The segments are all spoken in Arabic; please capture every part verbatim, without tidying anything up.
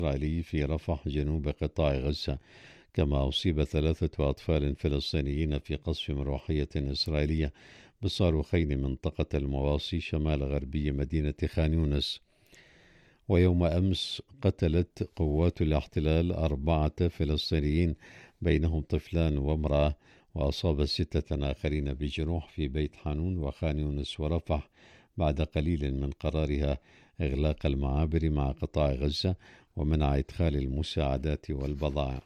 الإسرائيلي في رفح جنوب قطاع غزة، كما أصيب ثلاثة أطفال فلسطينيين في قصف مروحية إسرائيلية بصاروخين منطقة المواصي شمال غربي مدينة خان يونس. ويوم أمس قتلت قوات الاحتلال أربعة فلسطينيين بينهم طفلان وامرأة، وأصاب ستة آخرين بجروح في بيت حانون وخان يونس ورفح بعد قليل من قرارها إغلاق المعابر مع قطاع غزة ومنع إدخال المساعدات والبضائع.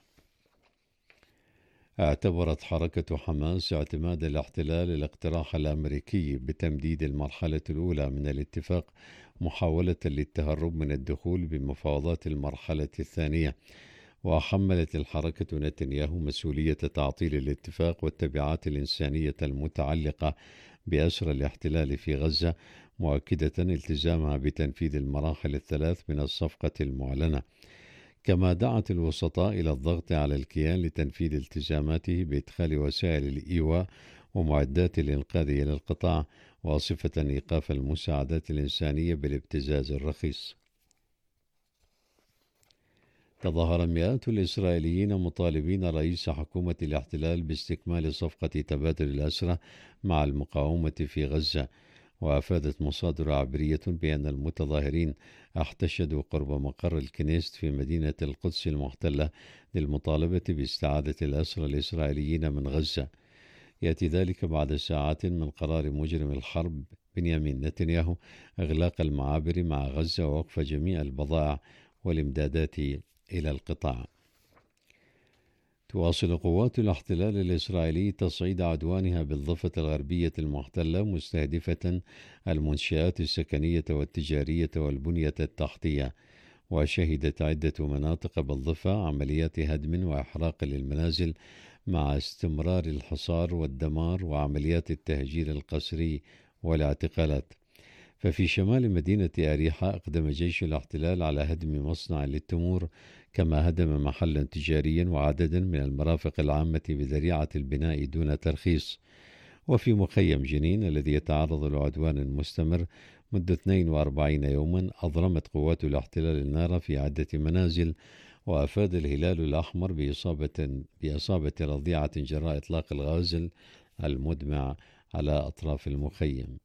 اعتبرت حركة حماس اعتماد الاحتلال الاقتراح الأمريكي بتمديد المرحلة الأولى من الاتفاق محاولة للتهرب من الدخول بمفاوضات المرحلة الثانية، وحملت الحركة نتنياهو مسؤولية تعطيل الاتفاق والتبعات الإنسانية المتعلقة بأسر الاحتلال في غزة، مؤكدة التزامها بتنفيذ المراحل الثلاث من الصفقة المعلنة. كما دعت الوسطاء إلى الضغط على الكيان لتنفيذ التزاماته بإدخال وسائل الإيواء ومعدات الإنقاذ إلى القطاع، واصفة إيقاف المساعدات الإنسانية بالابتزاز الرخيص. تظاهر مئات الإسرائيليين مطالبين رئيس حكومة الاحتلال باستكمال صفقة تبادل الأسرى مع المقاومة في غزة، وأفادت مصادر عبرية بأن المتظاهرين احتشدوا قرب مقر الكنيست في مدينة القدس المحتلة للمطالبة باستعادة الأسرى الإسرائيليين من غزة. يأتي ذلك بعد ساعات من قرار مجرم الحرب بنيامين نتنياهو إغلاق المعابر مع غزة ووقف جميع البضائع والإمدادات إلى القطاع. تواصل قوات الاحتلال الإسرائيلي تصعيد عدوانها بالضفة الغربية المحتلة، مستهدفة المنشآت السكنية والتجارية والبنية التحتية، وشهدت عدة مناطق بالضفة عمليات هدم وإحراق للمنازل مع استمرار الحصار والدمار وعمليات التهجير القسري والاعتقالات. ففي شمال مدينة أريحة أقدم جيش الاحتلال على هدم مصنع للتمور، كما هدم محلا تجاريا وعددا من المرافق العامة بذريعة البناء دون ترخيص. وفي مخيم جنين الذي يتعرض لعدوان مستمر منذ اثنين وأربعين يوما، أضرمت قوات الاحتلال النار في عدة منازل، وأفاد الهلال الأحمر بإصابة, بإصابة رضيعة جراء إطلاق الغاز المدمع على أطراف المخيم.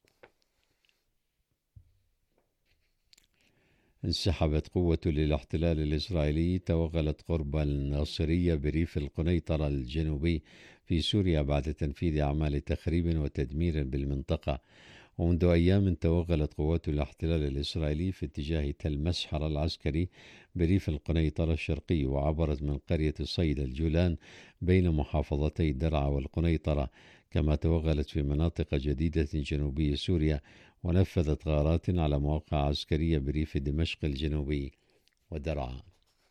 انسحبت قوة الاحتلال الإسرائيلي توغلت قرب الناصرية بريف القنيطرة الجنوبي في سوريا بعد تنفيذ أعمال تخريب وتدمير بالمنطقة. ومنذ أيام توغلت قوات الاحتلال الإسرائيلي في اتجاه تل مسحر العسكري بريف القنيطرة الشرقي، وعبرت من قرية صيد الجولان بين محافظتي درعا والقنيطرة، كما توغلت في مناطق جديدة جنوبي سوريا، ونفذت غارات على مواقع عسكرية بريف دمشق الجنوبي ودرعا.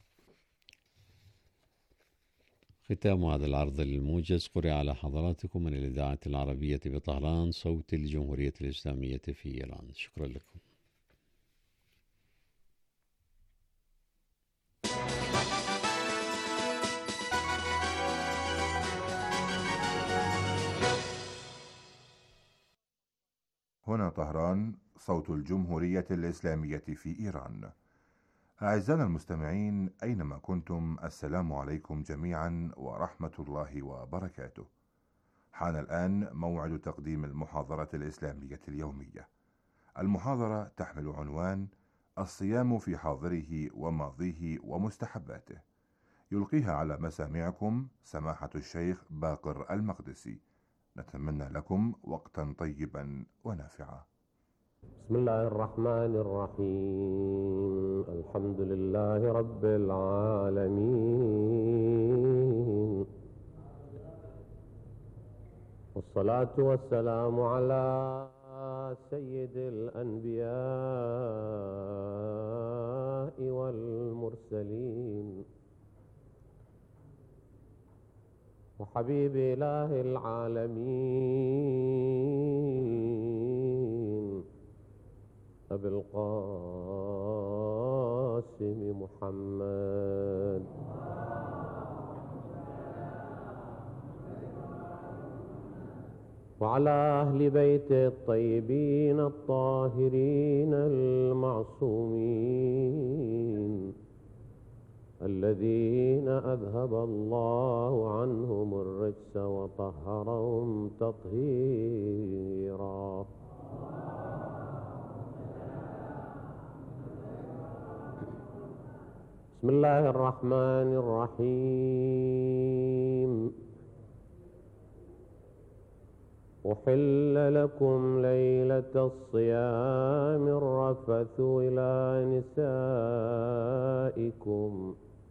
ختام هذا العرض الموجز قرئ على حضراتكم من الإذاعة العربية بطهران، صوت الجمهورية الإسلامية في إيران. شكرا لكم. هنا طهران، صوت الجمهورية الإسلامية في إيران. أعزائنا المستمعين أينما كنتم، السلام عليكم جميعا ورحمة الله وبركاته. حان الآن موعد تقديم المحاضرة الإسلامية اليومية. المحاضرة تحمل عنوان الصيام في حاضره وماضيه ومستحباته، يلقيها على مسامعكم سماحة الشيخ باقر المقدسي. نتمنى لكم وقتا طيبا ونافعا. بسم الله الرحمن الرحيم. الحمد لله رب العالمين، والصلاة والسلام على سيد الأنبياء والمرسلين وحبيب إله العالمين أبي القاسم محمد. وعلى أهل بيته الطيبين الطاهرين المعصومين الذين أذهب الله عنهم الرجس وطهرهم تطهيرا. بسم الله الرحمن الرحيم. أحل لكم ليلة الصيام الرفث إلى نسائكم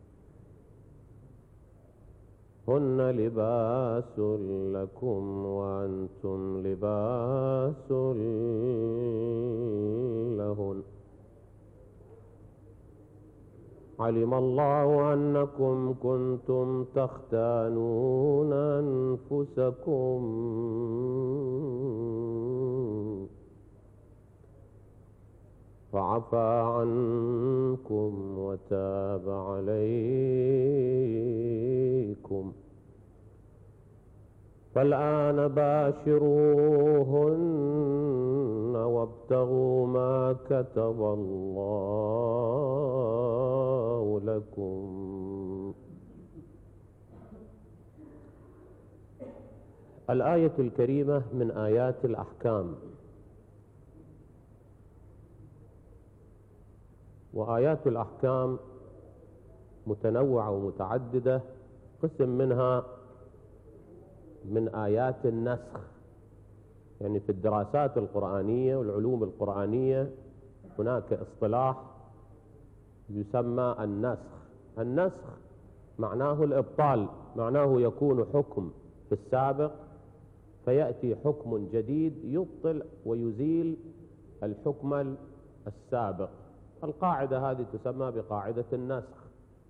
هن لباس لكم وأنتم لباس لهن. علم الله أنكم كنتم تختانون أنفسكم فعفى عنكم وتاب عليكم. فالآن باشروهن وابتغوا ما كتب الله لكم. الآية الكريمة من آيات الأحكام، وآيات الأحكام متنوعة ومتعددة. قسم منها من آيات النسخ، يعني في الدراسات القرآنية والعلوم القرآنية هناك اصطلاح يسمى النسخ. النسخ معناه الإبطال، معناه يكون حكم في السابق فيأتي حكم جديد يبطل ويزيل الحكم السابق. القاعدة هذه تسمى بقاعدة النسخ.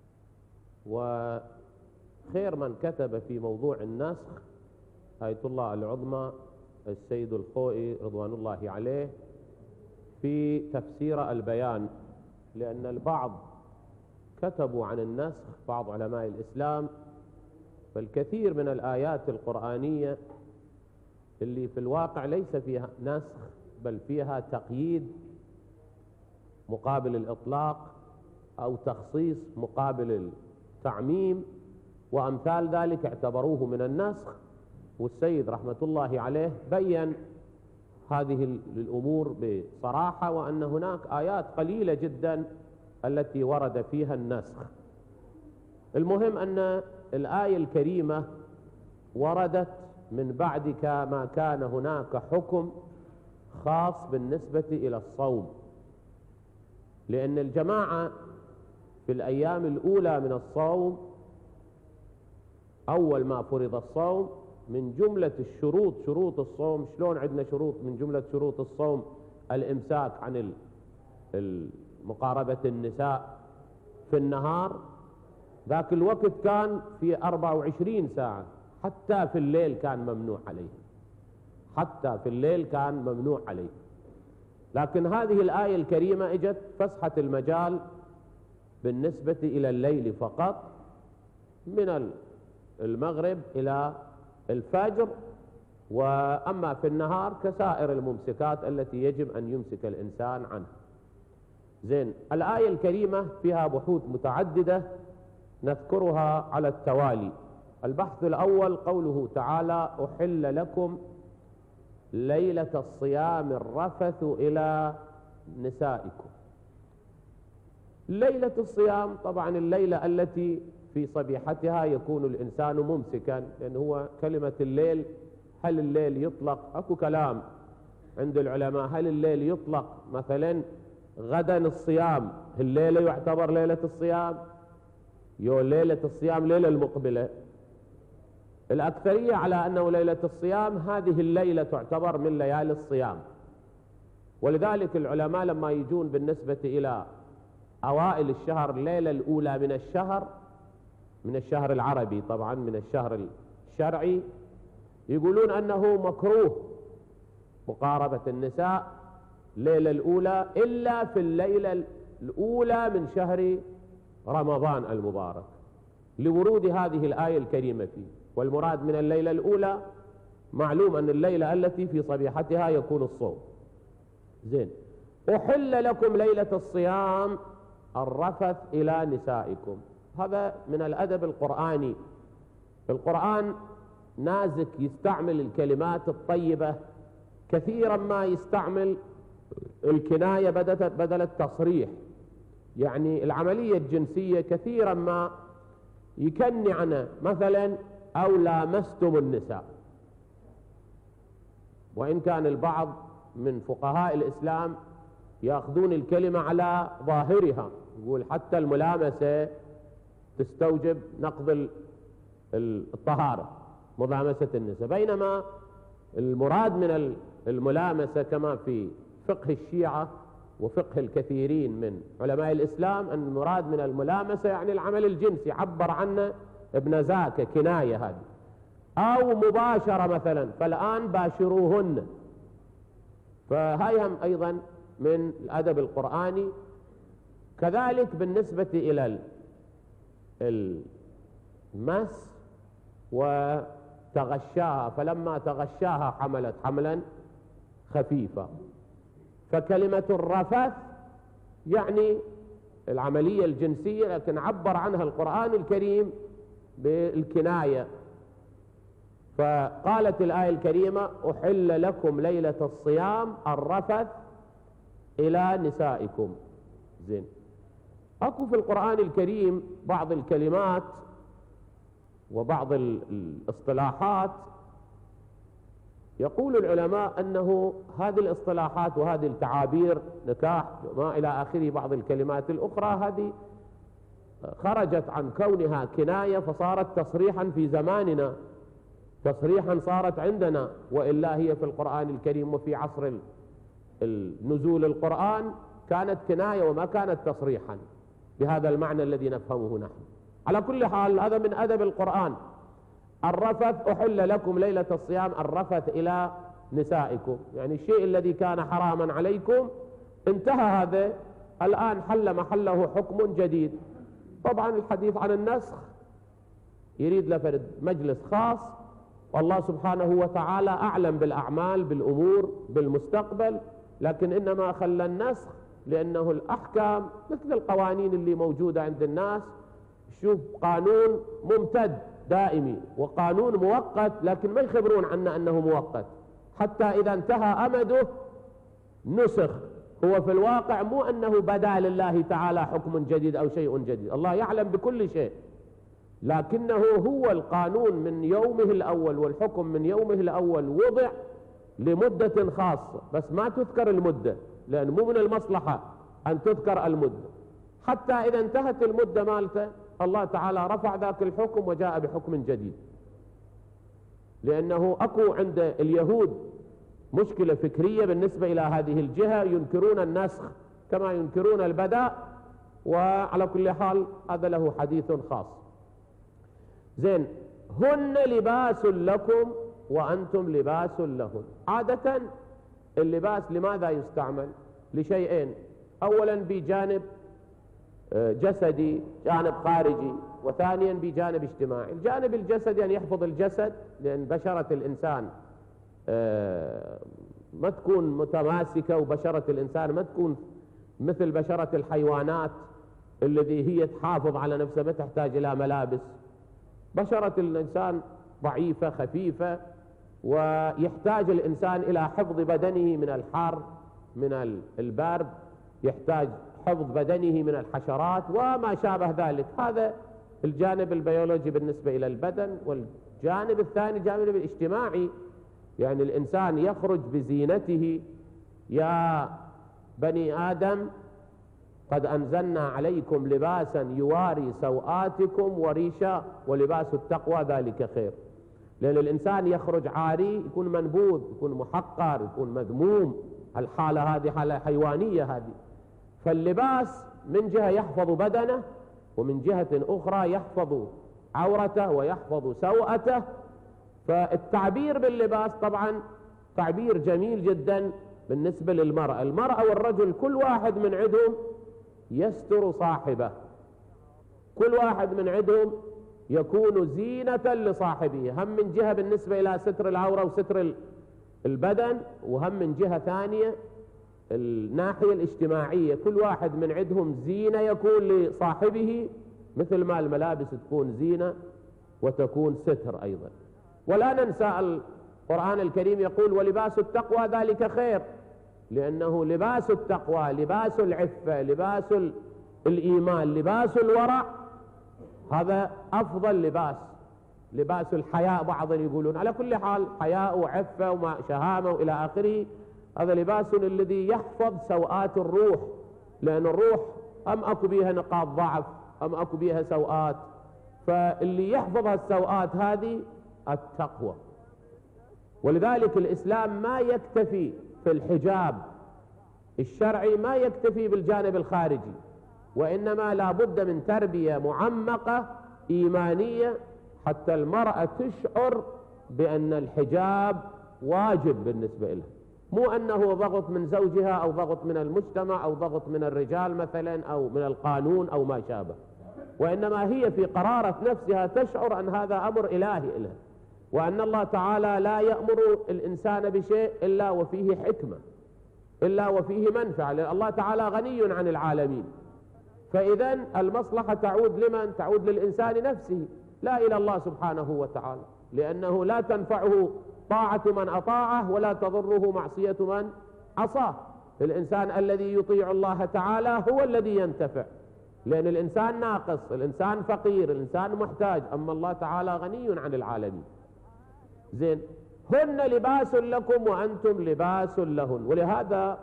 وخير من كتب في موضوع النسخ آية الله العظمى السيد الخوئي رضوان الله عليه في تفسير البيان، لأن البعض كتبوا عن النسخ، بعض علماء الإسلام، فالكثير من الآيات القرآنية اللي في الواقع ليس فيها نسخ بل فيها تقييد مقابل الإطلاق أو تخصيص مقابل التعميم وأمثال ذلك اعتبروه من النسخ. والسيد رحمة الله عليه بيّن هذه الأمور بصراحة، وأن هناك آيات قليلة جدا التي ورد فيها النسخ. المهم أن الآية الكريمة وردت من بعد ما كان هناك حكم خاص بالنسبة إلى الصوم، لأن الجماعة في الأيام الأولى من الصوم أول ما فرض الصوم من جملة الشروط، شروط الصوم، شلون عندنا شروط، من جملة شروط الصوم الإمساك عن مقاربة النساء في النهار. ذاك الوقت كان في أربع وعشرين ساعة، حتى في الليل كان ممنوع عليه، حتى في الليل كان ممنوع عليه. لكن هذه الآية الكريمة اجت فسحت المجال بالنسبة إلى الليل فقط، من المغرب إلى الفجر، وأما في النهار كسائر الممسكات التي يجب أن يمسك الإنسان عنها. زين، الآية الكريمة فيها بحوث متعددة نذكرها على التوالي. البحث الأول قوله تعالى: أحل لكم ليلة الصيام الرفث إلى نسائكم. ليلة الصيام طبعا الليلة التي في صبيحتها يكون الإنسان ممسكا، لأن هو كلمة الليل، هل الليل يطلق؟ أكو كلام عند العلماء، هل الليل يطلق مثلا غدا الصيام الليلة يعتبر ليلة الصيام، يو ليلة الصيام ليلة المقبلة؟ الأكثرية على أنه ليلة الصيام هذه الليلة تعتبر من ليالي الصيام. ولذلك العلماء لما يجون بالنسبة إلى أوائل الشهر، الليلة الأولى من الشهر، من الشهر العربي طبعا، من الشهر الشرعي، يقولون أنه مكروه مقاربة النساء الليلة الأولى إلا في الليلة الأولى من شهر رمضان المبارك، لورود هذه الآية الكريمة فيه. والمراد من الليلة الأولى معلوم أن الليلة التي في صبيحتها يكون الصوم. زين، أحل لكم ليلة الصيام الرفث إلى نسائكم. هذا من الأدب القرآني. القرآن نازك، يستعمل الكلمات الطيبة، كثيرا ما يستعمل الكناية بدل التصريح. يعني العملية الجنسية كثيرا ما يكني عنها، مثلا أو لامستم النساء، وإن كان البعض من فقهاء الإسلام يأخذون الكلمة على ظاهرها، يقول حتى الملامسة تستوجب نقض الطهارة، ملامسة النساء، بينما المراد من الملامسة كما في فقه الشيعة وفقه الكثيرين من علماء الإسلام أن المراد من الملامسة يعني العمل الجنسي، عبر عنه ابن زاكى كناية هذه، أو مباشرة مثلا، فالآن باشروهن. فهاي هم أيضا من الأدب القرآني. كذلك بالنسبة إلى المس وتغشاها، فلما تغشاها حملت حملا خفيفا. فكلمة الرفث يعني العملية الجنسية، لكن عبر عنها القرآن الكريم بالكناية. فقالت الآية الكريمة أحل لكم ليلة الصيام الرفث إلى نسائكم. زين، أكو في القرآن الكريم بعض الكلمات وبعض الاصطلاحات يقول العلماء أنه هذه الاصطلاحات وهذه التعابير نكاح ما إلى آخره، بعض الكلمات الأخرى هذه خرجت عن كونها كناية فصارت تصريحا في زماننا، تصريحا صارت عندنا، وإلا هي في القرآن الكريم وفي عصر النزول القرآن كانت كناية وما كانت تصريحا بهذا المعنى الذي نفهمه نحن. على كل حال هذا من أدب القرآن. الرفث أحل لكم ليلة الصيام الرفث إلى نسائكم، يعني الشيء الذي كان حراما عليكم انتهى، هذا الآن حل محله حكم جديد. طبعا الحديث عن النسخ يريد لفرد مجلس خاص، والله سبحانه وتعالى أعلم بالأعمال بالأمور بالمستقبل، لكن إنما خلى النسخ لأنه الأحكام مثل القوانين اللي موجودة عند الناس. شوف قانون ممتد دائمي وقانون مؤقت، لكن ما يخبرون عنه أنه مؤقت، حتى إذا انتهى أمده نسخ. هو في الواقع مو أنه بدا لله تعالى حكم جديد أو شيء جديد، الله يعلم بكل شيء، لكنه هو القانون من يومه الأول والحكم من يومه الأول وضع لمدة خاصة، بس ما تذكر المدة، لأن مو من المصلحة أن تذكر المدة. حتى إذا انتهت المدة مالته الله تعالى رفع ذاك الحكم وجاء بحكم جديد. لأنه أكو عند اليهود مشكلة فكرية بالنسبة إلى هذه الجهة، ينكرون النسخ كما ينكرون البداء، وعلى كل حال هذا له حديث خاص. زين، هن لباس لكم وأنتم لباس لهن. عادة اللباس لماذا يستعمل؟ لشيئين، أولا بجانب جسدي، جانب خارجي، وثانيا بجانب اجتماعي. الجانب الجسدي أن يحفظ الجسد، لأن بشرة الإنسان ما تكون متماسكة، وبشرة الإنسان ما تكون مثل بشرة الحيوانات الذي هي تحافظ على نفسها ما تحتاج إلى ملابس. بشرة الإنسان ضعيفة خفيفة، ويحتاج الإنسان إلى حفظ بدنه من الحر من البرد، يحتاج حفظ بدنه من الحشرات وما شابه ذلك. هذا الجانب البيولوجي بالنسبة إلى البدن. والجانب الثاني الجانب الاجتماعي، يعني الإنسان يخرج بزينته. يا بني آدم قد أنزلنا عليكم لباسا يواري سوآتكم وريشا ولباس التقوى ذلك خير. لأن الإنسان يخرج عاري يكون منبوذ، يكون محقر، يكون مذموم. الحالة هذه حالة حيوانية هذه. فاللباس من جهة يحفظ بدنه، ومن جهة أخرى يحفظ عورته ويحفظ سوءته. فالتعبير باللباس طبعا تعبير جميل جدا بالنسبة للمرأة. المرأة والرجل كل واحد من عندهم يستر صاحبه، كل واحد من عندهم يكون زينة لصاحبه، هم من جهة بالنسبة إلى ستر العورة وستر البدن، وهم من جهة ثانية الناحية الاجتماعية. كل واحد من عندهم زينة يكون لصاحبه مثل ما الملابس تكون زينة وتكون ستر أيضا. ولا ننسى القرآن الكريم يقول ولباس التقوى ذلك خير، لأنه لباس التقوى، لباس العفة، لباس الإيمان، لباس الورع، هذا أفضل لباس. لباس الحياء بعض يقولون، على كل حال حياء وعفة وشهامة وإلى آخره، هذا لباس الذي يحفظ سوءات الروح، لأن الروح أم أكو بيها نقاط ضعف، أم أكو بيها سوءات، فاللي يحفظ السوءات هذه التقوى. ولذلك الإسلام ما يكتفي في الحجاب الشرعي، ما يكتفي بالجانب الخارجي، وإنما لا بد من تربية معمقة إيمانية حتى المرأة تشعر بأن الحجاب واجب بالنسبة لها، مو أنه ضغط من زوجها أو ضغط من المجتمع أو ضغط من الرجال مثلا أو من القانون أو ما شابه، وإنما هي في قرارة نفسها تشعر أن هذا أمر إلهي لها، وأن الله تعالى لا يأمر الإنسان بشيء إلا وفيه حكمة، إلا وفيه منفعة، لأن الله تعالى غني عن العالمين. فإذا المصلحة تعود لمن؟ تعود للإنسان نفسه، لا إلى الله سبحانه وتعالى، لأنه لا تنفعه طاعة من أطاعه ولا تضره معصية من عصاه. الإنسان الذي يطيع الله تعالى هو الذي ينتفع، لأن الإنسان ناقص، الإنسان فقير، الإنسان محتاج، أما الله تعالى غني عن العالمين. زين، هن لباس لكم وأنتم لباس لهن. ولهذا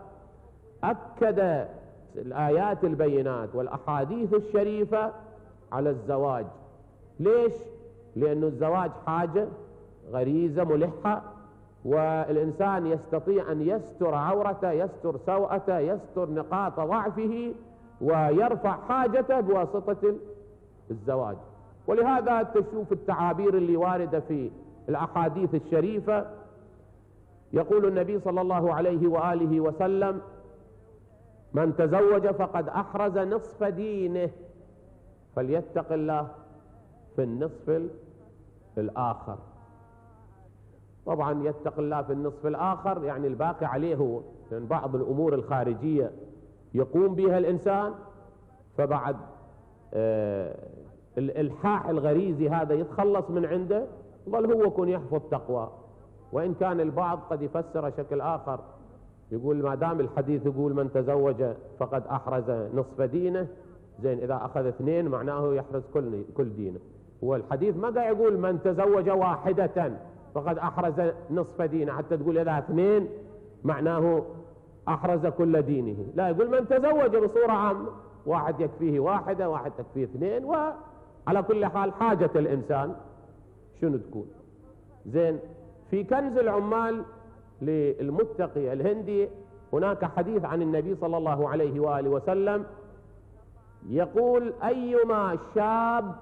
أكد الآيات البينات والأحاديث الشريفة على الزواج. ليش؟ لأن الزواج حاجة غريزة ملحة، والإنسان يستطيع أن يستر عورته، يستر سوءته، يستر نقاط ضعفه، ويرفع حاجته بواسطة الزواج. ولهذا تشوف التعابير اللي واردة في الأحاديث الشريفة، يقول النبي صلى الله عليه وآله وسلم: من تزوج فقد أحرز نصف دينه فليتق الله في النصف الآخر. طبعا يتق الله في النصف الآخر يعني الباقي عليه هو، لأن بعض الأمور الخارجية يقوم بها الإنسان، فبعد آه الإلحاح الغريزي هذا يتخلص من عنده، ظل هو يكون يحفظ تقوى. وإن كان البعض قد يفسر شكل آخر، يقول ما دام الحديث يقول من تزوج فقد أحرز نصف دينه، زين إذا أخذ اثنين معناه يحرز كل كل دينه. هو الحديث ما قاعد يقول من تزوج واحدة فقد أحرز نصف دينه حتى تقول إذا اثنين معناه أحرز كل دينه، لا، يقول من تزوج بصورة عامة، واحد يكفيه واحدة، واحد تكفيه اثنين، وعلى كل حال حاجة الإنسان شنو تكون. زين، في كنز العمال للمتقي الهندي هناك حديث عن النبي صلى الله عليه وآله وسلم يقول: أيما شاب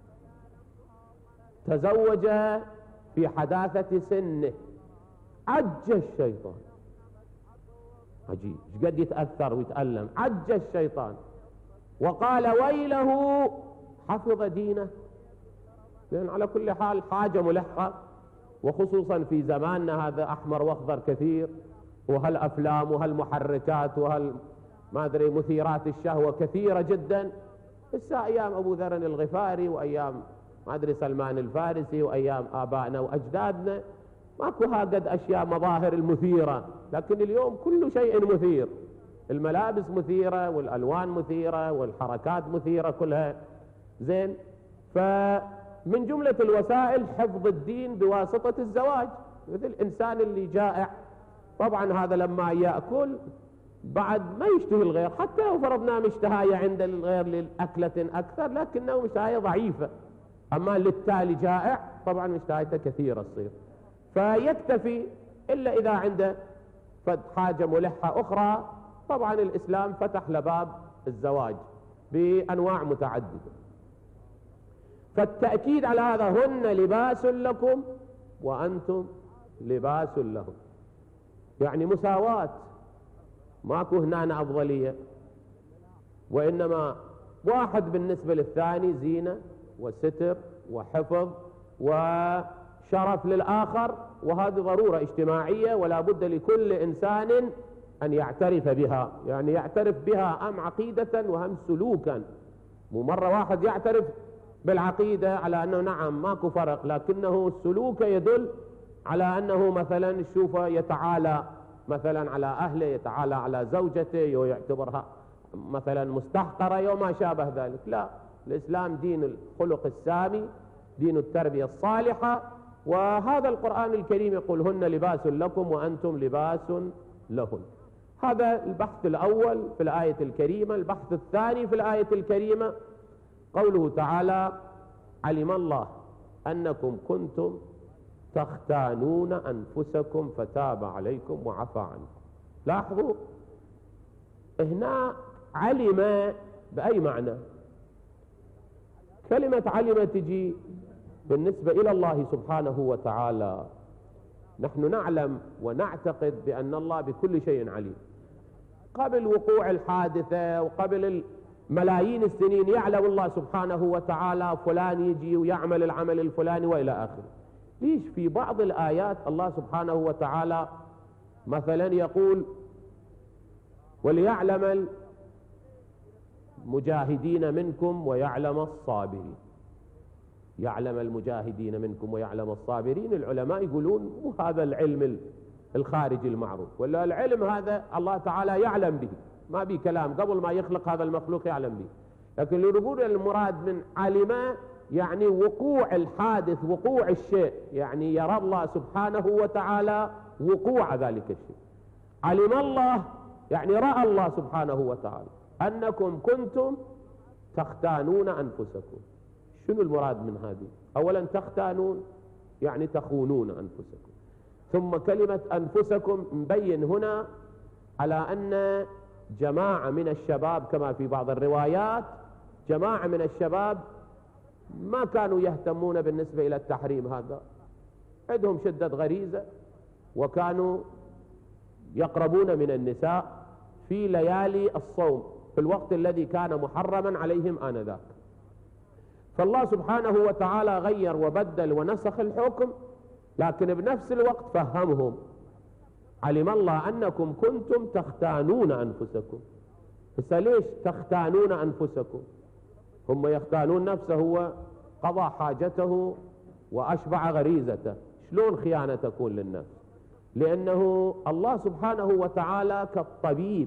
تزوج في حداثة سنه عج الشيطان. عجيب، قد يتأثر ويتألم. عج الشيطان وقال ويله حفظ دينه. لأن على كل حال حاجة ملحة، وخصوصا في زماننا هذا أحمر وأخضر كثير، وهالأفلام وهالمحركات وهال ما أدري مثيرات الشهوة كثيرة جدا. بس أيام أبو ذر الغفاري وأيام ما أدري سلمان الفارسي وأيام آبائنا وأجدادنا ماكو هاقد أشياء مظاهر المثيرة، لكن اليوم كل شيء مثير، الملابس مثيرة والألوان مثيرة والحركات مثيرة كلها. زين، فمن جملة الوسائل حفظ الدين بواسطة الزواج. مثل الإنسان اللي جائع، طبعا هذا لما يأكل بعد ما يشتهي الغير، حتى لو فرضنا مشتهاية عند الغير للأكلة أكثر، لكنه مشتهاية ضعيفة. أما للتالي جائع طبعا مشتهايته كثيرة تصير، فيكتفي إلا إذا عنده حاجة ملحة أخرى. طبعا الإسلام فتح لباب الزواج بأنواع متعددة. فالتأكيد على هذا: هن لباس لكم وأنتم لباس لهم، يعني مساواة، ماكو هنا أفضلية، وإنما واحد بالنسبة للثاني زينة وستر وحفظ وشرف للآخر، وهذه ضرورة اجتماعية ولا بد لكل إنسان أن يعترف بها، يعني يعترف بها أم عقيدة وهم سلوكا. مو مرة واحد يعترف بالعقيدة على أنه نعم ماكو فرق، لكنه السلوك يدل على أنه مثلا شوفه يتعالى مثلا على أهله، يتعالى على زوجته ويعتبرها مثلا مستحقرة وما شابه ذلك. لا، الإسلام دين الخلق السامي، دين التربية الصالحة، وهذا القرآن الكريم يقول هن لباس لكم وأنتم لباس لهن. هذا البحث الأول في الآية الكريمة. البحث الثاني في الآية الكريمة قوله تعالى علم الله أنكم كنتم تختانون أنفسكم فتاب عليكم وعفى عنكم. لاحظوا هنا علم بأي معنى؟ كلمة علم تجي بالنسبة إلى الله سبحانه وتعالى. نحن نعلم ونعتقد بأن الله بكل شيء عليم. قبل وقوع الحادثة وقبل ملايين السنين يعلم الله سبحانه وتعالى فلان يجي ويعمل العمل الفلاني وإلى آخره. ليش في بعض الآيات الله سبحانه وتعالى مثلا يقول وليعلم المجاهدين منكم ويعلم الصابرين؟ يعلم المجاهدين منكم ويعلم الصابرين. العلماء يقولون مو هذا العلم الخارجي المعروف، ولا العلم هذا الله تعالى يعلم به، ما به كلام، قبل ما يخلق هذا المخلوق يعلم به. لكن لو نقول المراد من علم يعني وقوع الحادث، وقوع الشيء، يعني يرى الله سبحانه وتعالى وقوع ذلك الشيء. علم الله يعني رأى الله سبحانه وتعالى أنكم كنتم تختانون أنفسكم. شنو المراد من هذه؟ أولا تختانون يعني تخونون أنفسكم، ثم كلمة أنفسكم مبين هنا على أن جماعة من الشباب كما في بعض الروايات جماعة من الشباب ما كانوا يهتمون بالنسبة إلى التحريم هذا، عندهم شدة غريزة وكانوا يقربون من النساء في ليالي الصوم في الوقت الذي كان محرما عليهم آنذاك. فالله سبحانه وتعالى غير وبدل ونسخ الحكم، لكن بنفس الوقت فهمهم. علم الله أنكم كنتم تختانون أنفسكم. بس ليش تختانون أنفسكم؟ هم يختانون نفسه، هو قضى حاجته وأشبع غريزته. شلون خيانة تكون للنفس؟ لأنه الله سبحانه وتعالى كالطبيب،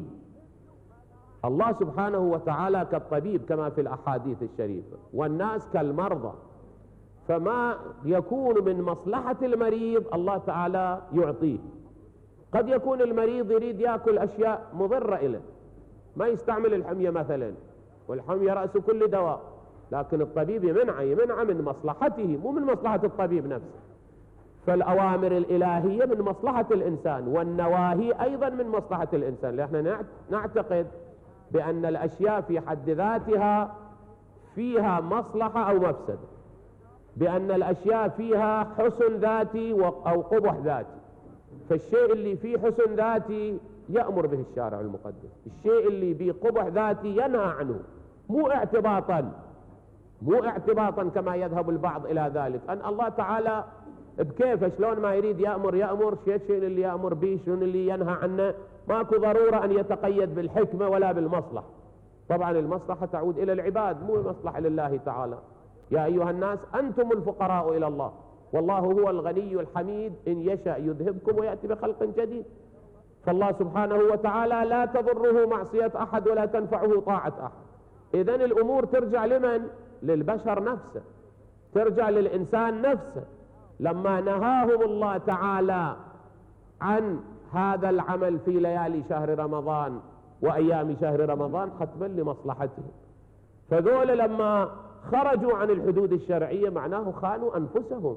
الله سبحانه وتعالى كالطبيب كما في الأحاديث الشريفة، والناس كالمرضى. فما يكون من مصلحة المريض الله تعالى يعطيه. قد يكون المريض يريد يأكل أشياء مضرة إليه، ما يستعمل الحمية مثلا، والحمية رأس كل دواء، لكن الطبيب يمنع يمنع من مصلحته، مو من مصلحة الطبيب نفسه. فالأوامر الإلهية من مصلحة الإنسان، والنواهي أيضا من مصلحة الإنسان، لأننا نعتقد بأن الأشياء في حد ذاتها فيها مصلحة أو مفسدة، بأن الأشياء فيها حسن ذاتي أو قبح ذاتي. فالشيء اللي فيه حسن ذاتي يأمر به الشارع المقدس، الشيء اللي فيه قبح ذاتي ينهى عنه، مو اعتباطا مو اعتباطا كما يذهب البعض إلى ذلك، أن الله تعالى بكيف شلون ما يريد يأمر يأمر، شيء شيء اللي يأمر به شلون اللي ينهى عنه، ماكو ضرورة أن يتقيد بالحكمة ولا بالمصلحة. طبعا المصلحة تعود إلى العباد، مو المصلحة لله تعالى. يا أيها الناس أنتم الفقراء إلى الله والله هو الغني الحميد، إن يشاء يذهبكم ويأتي بخلق جديد. فالله سبحانه وتعالى لا تضره معصية أحد ولا تنفعه طاعة أحد. إذن الأمور ترجع لمن؟ للبشر نفسه، ترجع للإنسان نفسه. لما نهاهم الله تعالى عن هذا العمل في ليالي شهر رمضان وأيام شهر رمضان حتما لمصلحتهم، فذول لما خرجوا عن الحدود الشرعية معناه خانوا أنفسهم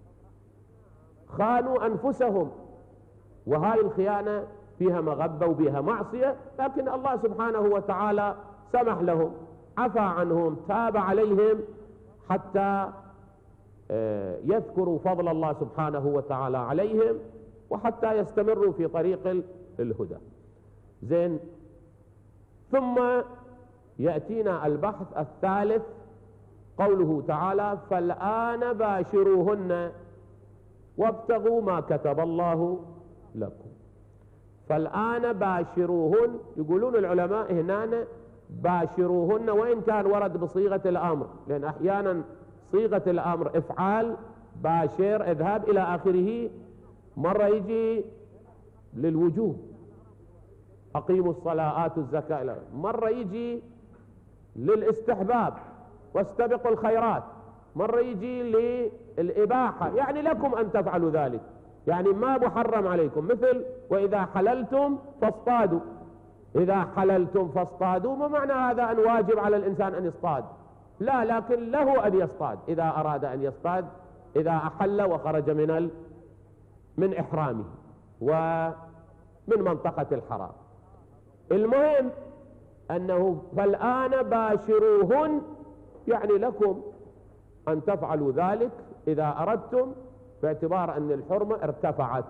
خانوا أنفسهم وهاي الخيانة فيها مغبة وبيها معصية، لكن الله سبحانه وتعالى سمح لهم، عفى عنهم، تاب عليهم حتى يذكروا فضل الله سبحانه وتعالى عليهم وحتى يستمروا في طريق الهدى. زين، ثم يأتينا البحث الثالث قوله تعالى فالآن باشروهن وابتغوا ما كتب الله لكم. فالآن باشروهن، يقولون العلماء هنا باشروهن، وإن كان ورد بصيغة الأمر، لأن أحيانا صيغة الأمر افعال، باشر، اذهب إلى آخره، مرة يجي للوجوب أقيموا الصلاة آتوا الزكاة، مرة يجي للاستحباب واستبقوا الخيرات، مرة يجي للإباحة، يعني لكم أن تفعلوا ذلك، يعني ما محرم عليكم. مثل وإذا حللتم فاصطادوا، إذا حللتم فاصطادوا، ما معنى هذا أن واجب على الإنسان أن يصطاد؟ لا، لكن له أن يصطاد إذا أراد أن يصطاد، إذا أحل وخرج من ال... من إحرامه ومن منطقة الحرام. المهم أنه فالآن باشروهن، يعني لكم أن تفعلوا ذلك إذا أردتم، باعتبار أن الحرمة ارتفعت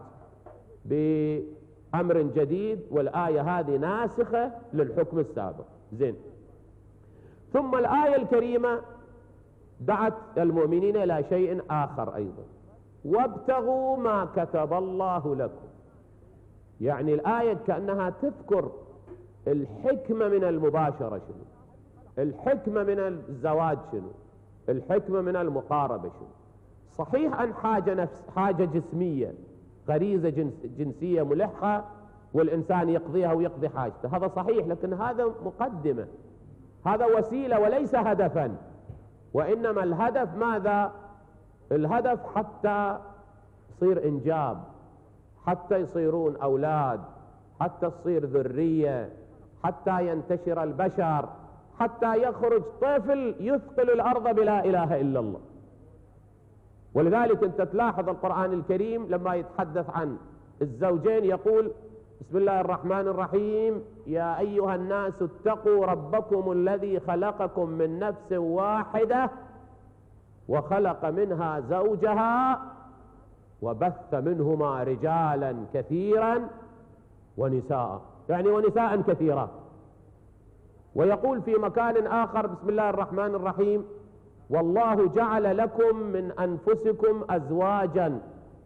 بأمر جديد، والآية هذه ناسخة للحكم السابق. زين. ثم الآية الكريمة دعت المؤمنين إلى شيء آخر أيضا، وابتغوا ما كتب الله لكم. يعني الآية كأنها تذكر الحكمة من المباشرة شنو، الحكمة من الزواج شنو، الحكمة من المقاربة شنو. صحيح أن حاجة نفس حاجة جسمية، غريزة جنس جنسية ملحة، والإنسان يقضيها ويقضي حاجته، هذا صحيح، لكن هذا مقدمة، هذا وسيلة وليس هدفا. وإنما الهدف ماذا؟ الهدف حتى يصير إنجاب، حتى يصيرون أولاد، حتى تصير ذرية، حتى ينتشر البشر، حتى يخرج طفل يثقل الأرض بلا إله إلا الله. ولذلك أنت تلاحظ القرآن الكريم لما يتحدث عن الزوجين يقول بسم الله الرحمن الرحيم: يا أيها الناس اتقوا ربكم الذي خلقكم من نفس واحدة وخلق منها زوجها وبث منهما رجالا كثيرا ونساء، يعني ونساء كثيرا. ويقول في مكان آخر بسم الله الرحمن الرحيم: والله جعل لكم من أنفسكم أزواجا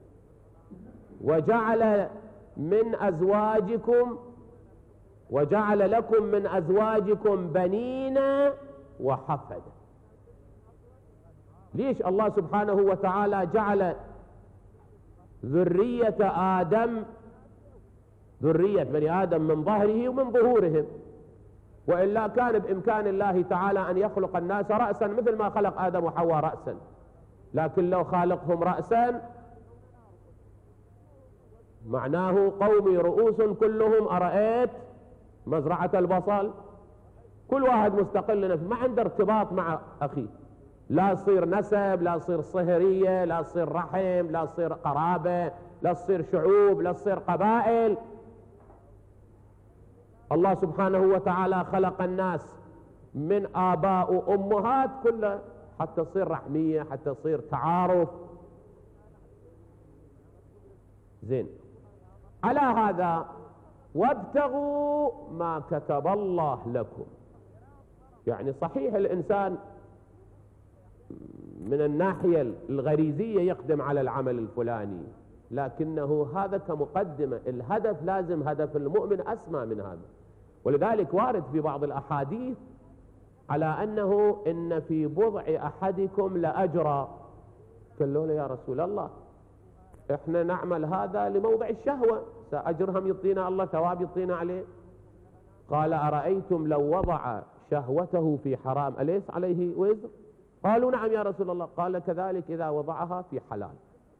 وجعل من أزواجكم وجعل لكم من أزواجكم بنين وحفدة. ليش الله سبحانه وتعالى جعل ذرية آدم، ذرية بني آدم من ظهره ومن ظهورهم؟ وإلا كان بإمكان الله تعالى أن يخلق الناس رأسا مثل ما خلق آدم وحواء رأسا، لكن لو خالقهم رأسا معناه قومي رؤوس كلهم أرأيت مزرعة البصل، كل واحد مستقل نفسه، ما عنده ارتباط مع أخيه، لا يصير نسب، لا يصير صهرية، لا يصير رحم، لا يصير قرابة، لا يصير شعوب، لا يصير قبائل. الله سبحانه وتعالى خلق الناس من آباء وأمهات كلها حتى تصير رحمية، حتى تصير تعارف. زين. على هذا وابتغوا ما كتب الله لكم، يعني صحيح الإنسان من الناحية الغريزية يقدم على العمل الفلاني، لكنه هذا كمقدمة، الهدف لازم هدف المؤمن أسمى من هذا. ولذلك وارد في بعض الأحاديث على أنه إن في بضع أحدكم لأجرا. قالوا له يا رسول الله إحنا نعمل هذا لموضع الشهوة، سأجرهم يعطينا الله ثواب يعطينا عليه. قال أرأيتم لو وضع شهوته في حرام أليس عليه وزر؟ قالوا نعم يا رسول الله. قال كذلك إذا وضعها في حلال.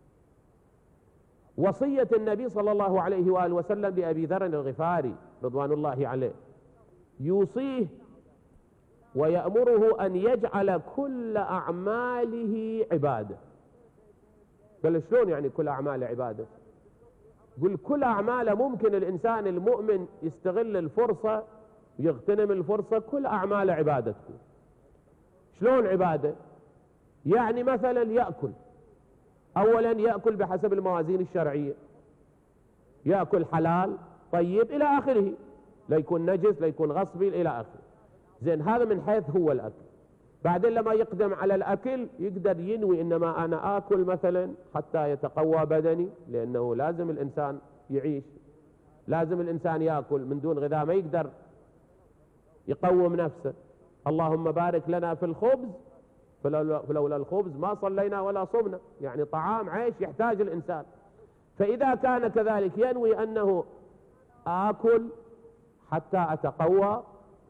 وصية النبي صلى الله عليه وآله وسلم لأبي ذر الغفاري رضوان الله عليه، يوصيه ويأمره أن يجعل كل أعماله عبادة. قال شلون يعني كل أعمال عبادة؟ قل كل أعمال ممكن الإنسان المؤمن يستغل الفرصة ويغتنم الفرصة، كل أعمال عبادته. شلون عبادة؟ يعني مثلا يأكل، أولا يأكل بحسب الموازين الشرعية، يأكل حلال طيب إلى آخره، لا يكون نجس لا يكون غصبي إلى آخره. زين، هذا من حيث هو الأكل. بعدين لما يقدم على الأكل يقدر ينوي إنما أنا آكل مثلا حتى يتقوى بدني، لأنه لازم الإنسان يعيش، لازم الإنسان يأكل، من دون غذاء ما يقدر يقوم نفسه. اللهم بارك لنا في الخبز فلولا الخبز ما صلينا ولا صمنا، يعني طعام عيش يحتاج الإنسان. فإذا كان كذلك ينوي أنه آكل حتى أتقوى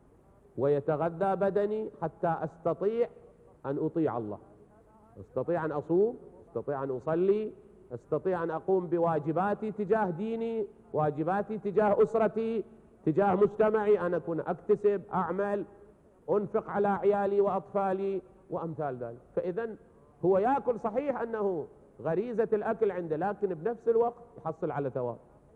ويتغذى بدني حتى أستطيع أن أطيع الله، أستطيع أن أصوم، أستطيع أن أصلي، أستطيع أن أقوم بواجباتي تجاه ديني، واجباتي تجاه أسرتي، تجاه مجتمعي، أن أكون أكتسب، أعمل، أنفق على عيالي وأطفالي وأمثال ذلك. فإذا هو يأكل، صحيح أنه غريزة الأكل عنده، لكن بنفس الوقت يحصل على ثواب.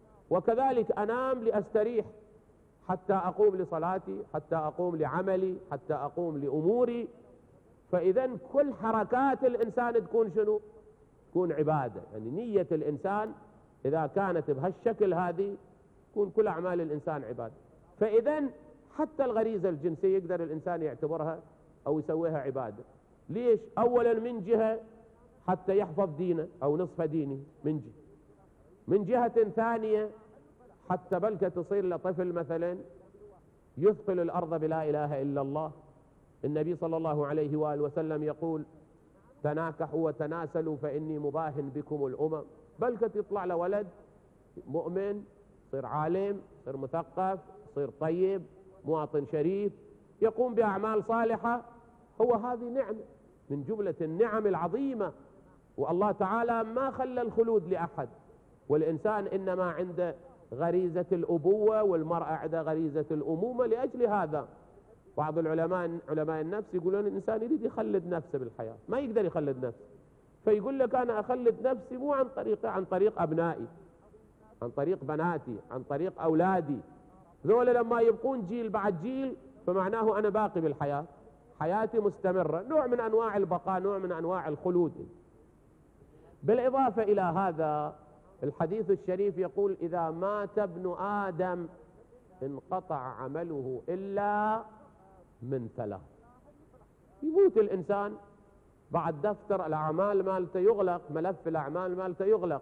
وكذلك أنام لأستريح حتى أقوم لصلاتي، حتى أقوم لعملي، حتى أقوم لأموري. فإذا كل حركات الإنسان تكون شنو؟ تكون عبادة. يعني نية الإنسان إذا كانت بهالشكل هذه تكون كل أعمال الإنسان عبادة. فإذا حتى الغريزة الجنسية يقدر الإنسان يعتبرها أو يسويها عبادة. ليش؟ أولا من جهة حتى يحفظ دينه أو نصف دينه، من جهة من جهة ثانية حتى بلك تصير لطفل مثلا يثقل الأرض بلا إله إلا الله. النبي صلى الله عليه وآله وسلم يقول تناكحوا وتناسلوا فإني مباهن بكم الأمم. بلك تطلع لولد مؤمن، يصير عالم، يصير مثقف، يصير طيب، مواطن شريف، يقوم بأعمال صالحة. هو هذه نعمة من جملة النعم العظيمة. والله تعالى ما خلى الخلود لأحد، والإنسان إنما عنده غريزة الأبوة والمرأة عندها غريزة الأمومة. لأجل هذا بعض العلماء علماء النفس يقولون الإنسان يريد يخلد نفسه بالحياة، ما يقدر يخلد نفسه، فيقول لك أنا أخلد نفسي مو عن طريق عن طريق أبنائي، عن طريق بناتي، عن طريق أولادي. ذولا لما يبقون جيل بعد جيل فمعناه أنا باقي بالحياة، حياتي مستمرة، نوع من أنواع البقاء، نوع من أنواع الخلود. بالإضافة إلى هذا الحديث الشريف يقول إذا مات ابن آدم انقطع عمله إلا من ثلاث. يموت الإنسان بعد دفتر الأعمال مالته يغلق، ملف الأعمال مالته يغلق،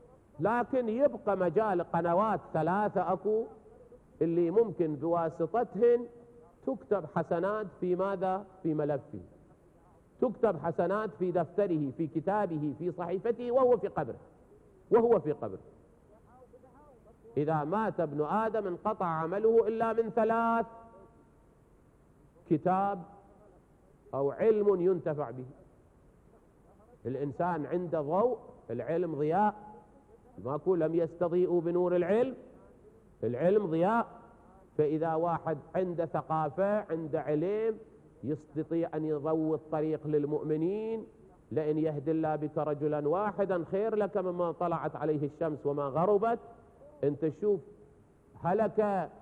لكن يبقى مجال قنوات ثلاثة أكو اللي ممكن بواسطتهن تكتب حسنات في ماذا؟ في ملفه، تكتب حسنات في دفتره، في كتابه، في صحيفته، وهو في قبره وهو في قبره. إذا مات ابن آدم انقطع عمله إلا من ثلاث: كتاب أو علم ينتفع به. الإنسان عنده ضوء، العلم ضياء، ماكو لم يستضيئوا بنور العلم، العلم ضياء. فإذا واحد عنده ثقافة، عنده علم، يستطيع أن يضوي الطريق للمؤمنين. لئن يهدي الله بك رجلا واحدا خير لك مما طلعت عليه الشمس وما غربت. انت شوف، هلك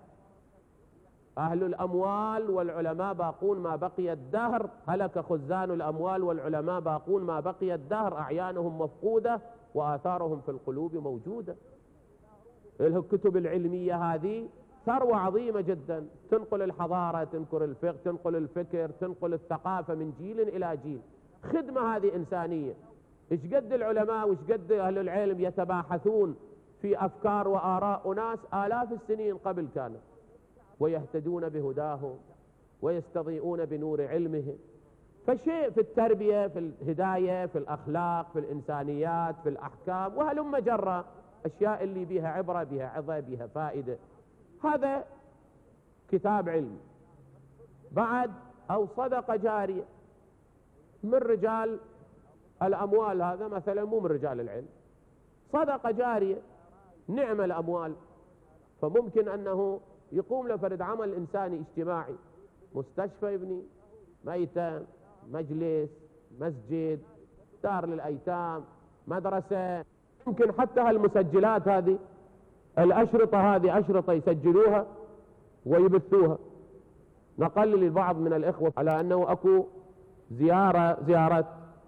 أهل الأموال والعلماء باقون ما بقي الدهر، هلك خزان الأموال والعلماء باقون ما بقي الدهر، أعيانهم مفقودة وآثارهم في القلوب موجودة. الكتب العلمية هذه ثروة عظيمة جدا، تنقل الحضارة، تنقل الفقه، تنقل الفكر، تنقل الثقافة من جيل إلى جيل. خدمة هذه إنسانية. إيش قد العلماء وإيش قد أهل العلم يتباحثون في أفكار وآراء أناس آلاف السنين قبل كانت، ويهتدون بهداهم ويستضيئون بنور علمهم. فشيء في التربية، في الهداية، في الأخلاق، في الإنسانيات، في الأحكام، وهلم جرى أشياء اللي بها عبرة، بها عظة، بها فائدة. هذا كتاب علم. بعد أو صدقة جارية من رجال الأموال، هذا مثلا مو من رجال العلم، صدقة جارية، نعم الأموال. فممكن أنه يقوم لفرد عمل إنساني اجتماعي، مستشفى يبني، ميتم، مجلس، مسجد، دار للأيتام، مدرسة. ممكن حتى هالمسجلات هذه، الأشرطة هذه أشرطة يسجلوها ويبثوها. نقل للبعض من الإخوة على أنه أكو زيارة زيارة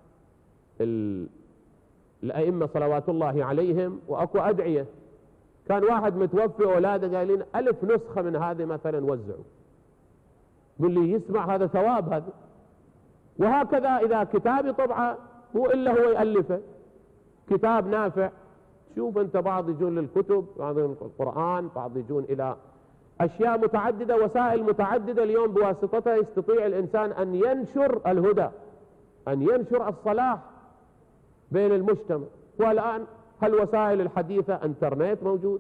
الأئمة صلوات الله عليهم، وأكو أدعية. كان واحد متوفي أولاده قايلين ألف نسخة من هذه مثلا وزعوا، من اللي يسمع هذا ثواب هذا. وهكذا إذا كتاب طبعة مو إلا هو يألفه، كتاب نافع. شوف أنت، بعض يجون للكتب، بعض القرآن، بعض يجون إلى أشياء متعددة، وسائل متعددة اليوم بواسطتها يستطيع الإنسان أن ينشر الهدى، أن ينشر الصلاح بين المجتمع. والآن هالوسائل الحديثة انترنت موجود،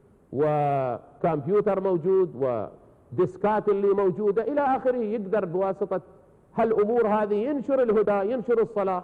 وكمبيوتر موجود، وديسكات اللي موجودة إلى آخره، يقدر بواسطة هالأمور هذه ينشر الهدى، ينشر الصلاح.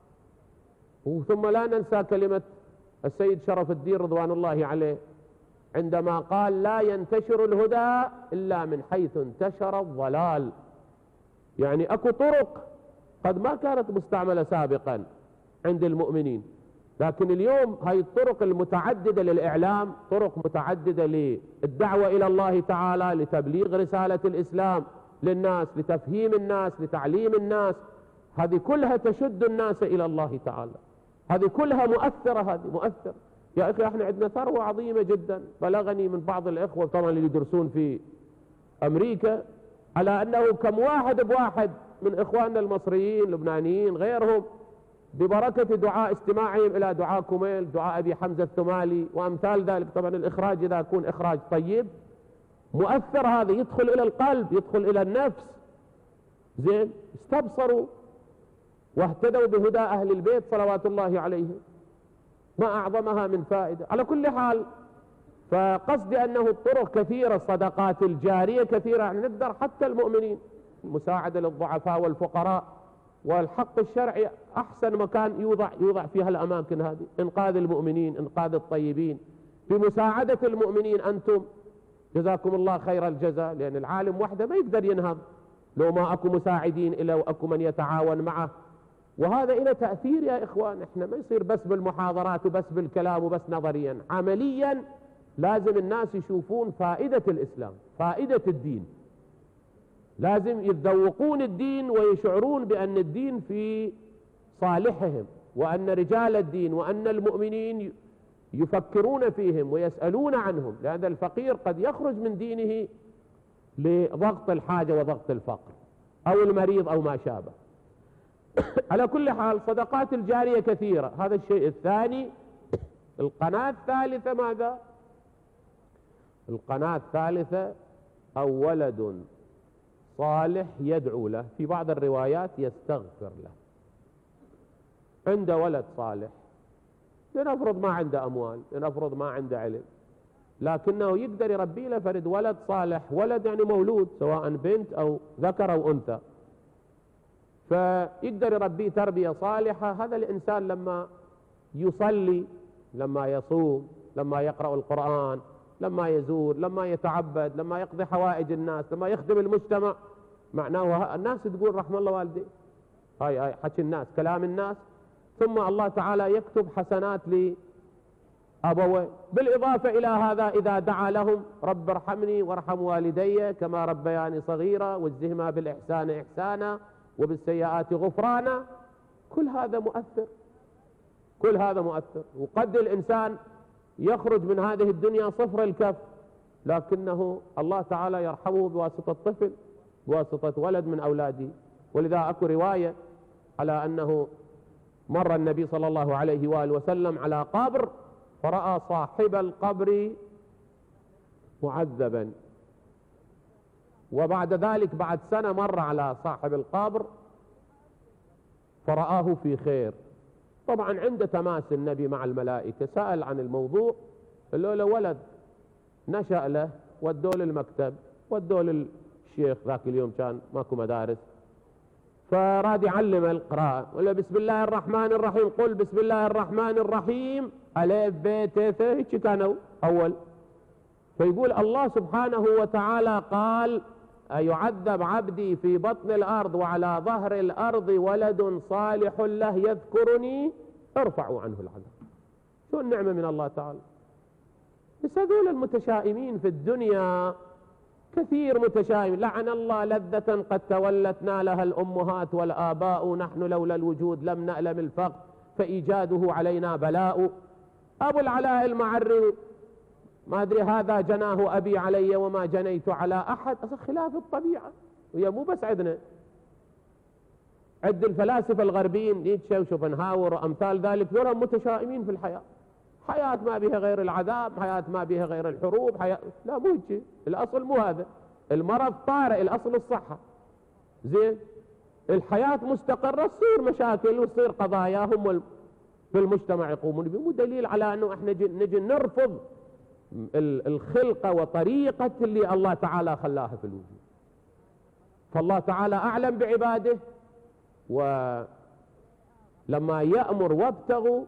ثم لا ننسى كلمة السيد شرف الدين رضوان الله عليه عندما قال: لا ينتشر الهدى إلا من حيث انتشر الضلال. يعني أكو طرق قد ما كانت مستعملة سابقا عند المؤمنين، لكن اليوم هاي الطرق المتعددة للإعلام، طرق متعددة للدعوة إلى الله تعالى، لتبليغ رسالة الإسلام للناس، لتفهيم الناس، لتعليم الناس، هذه كلها تشد الناس إلى الله تعالى، هذه كلها مؤثرة، هذه مؤثرة. يا أخي احنا عندنا ثروة عظيمة جدا. بلغني من بعض الإخوة طبعا اللي يدرسون في أمريكا على أنه كم واحد بواحد من إخواننا المصريين اللبنانيين غيرهم ببركة دعاء استماعهم إلى دعاء كوميل، دعاء أبي حمزة الثمالي وأمثال ذلك. طبعا الإخراج إذا يكون إخراج طيب مؤثر، هذا يدخل إلى القلب، يدخل إلى النفس. زين، استبصروا واهتدوا بهدى أهل البيت صلوات الله عليهم، ما أعظمها من فائدة. على كل حال، فقصدي أنه الطرق كثيرة، الصدقات الجارية كثيرة، يعني نقدر حتى المؤمنين المساعدة للضعفاء والفقراء، والحق الشرعي أحسن مكان يوضع يوضع فيها الأماكن هذه، إنقاذ المؤمنين، إنقاذ الطيبين، بمساعدة المؤمنين. أنتم جزاكم الله خير الجزاء، لأن العالم وحده ما يقدر ينهض لو ما أكو مساعدين إلا وأكو من يتعاون معه. وهذا إلى تأثير يا إخوان. إحنا ما يصير بس بالمحاضرات وبس بالكلام وبس نظريا، عمليا لازم الناس يشوفون فائدة الإسلام، فائدة الدين، لازم يتذوقون الدين ويشعرون بأن الدين في صالحهم، وأن رجال الدين وأن المؤمنين يفكرون فيهم ويسألون عنهم، لأن الفقير قد يخرج من دينه لضغط الحاجة وضغط الفقر أو المريض أو ما شابه. على كل حال، صدقات الجارية كثيرة، هذا الشيء الثاني. القناة الثالثة ماذا؟ القناة الثالثة أو ولد صالح يدعو له، في بعض الروايات يستغفر له. عنده ولد صالح، لنفرض ما عنده أموال، لنفرض ما عنده علم، لكنه يقدر يربي له فرد ولد صالح، ولد يعني مولود سواء بنت أو ذكر أو أنثى، فيقدر يربيه تربية صالحة. هذا الإنسان لما يصلي، لما يصوم، لما يقرأ القرآن، لما يزور، لما يتعبد، لما يقضي حوائج الناس، لما يخدم المجتمع، معناه الناس تقول رحم الله والديه، هاي هاي حكي الناس، كلام الناس، ثم الله تعالى يكتب حسنات لأبوه. بالإضافة إلى هذا إذا دعا لهم: رب ارحمني وارحم والدي كما ربياني صغيرا واجزهما بالإحسان إحسانا وبالسيئات غفرانا، كل هذا مؤثر، كل هذا مؤثر. وقد الإنسان يخرج من هذه الدنيا صفر الكف، لكنه الله تعالى يرحمه بواسطة طفل، بواسطة ولد من أولاده. ولذا أكو رواية على أنه مر النبي صلى الله عليه وآله وسلم على قبر فرأى صاحب القبر معذبا، وبعد ذلك بعد سنة مر على صاحب القبر فرآه في خير. طبعا عند تماس النبي مع الملائكة سأل عن الموضوع، قالوا له ولد نشأ له، ودوه للمكتب، ودوه للشيخ، ذاك اليوم كان ماكو مدارس، فراد يعلم القراءة، ولا بسم الله الرحمن الرحيم، قل بسم الله الرحمن الرحيم ألف ب ت ث، هيك كانوا أول. فيقول الله سبحانه وتعالى قال: أيعذب عبدي في بطن الأرض وعلى ظهر الأرض ولد صالح له يذكرني ارفعوا عنه العذاب. شو النعمة من الله تعالى. بس هذول المتشائمين في الدنيا كثير متشائم، لعن الله لذة قد تولت نالها الأمهات والآباء، نحن لولا الوجود لم نألم الفقر فإيجاده علينا بلاء. أبو العلاء المعري ما أدري هذا جناه أبي علي وما جنيت على أحد، خلاف الطبيعة. وهي مو بس عندنا، عد الفلاسفة الغربيين نيتشه وشوبنهاور وأمثال ذلك، ذولهم متشائمين في الحياة، حياة ما بها غير العذاب، حياة ما بها غير الحروب، حياة لا مو هيك، الأصل مو هذا. المرض طارئ، الأصل الصحة. زين الحياة مستقرة، تصير مشاكل وتصير قضايا هم في المجتمع يقومون به. مو دليل على أنه احنا نجي نرفض الخلقة وطريقة اللي الله تعالى خلاها في الوجود. فالله تعالى أعلم بعباده، ولما يأمر وابتغوا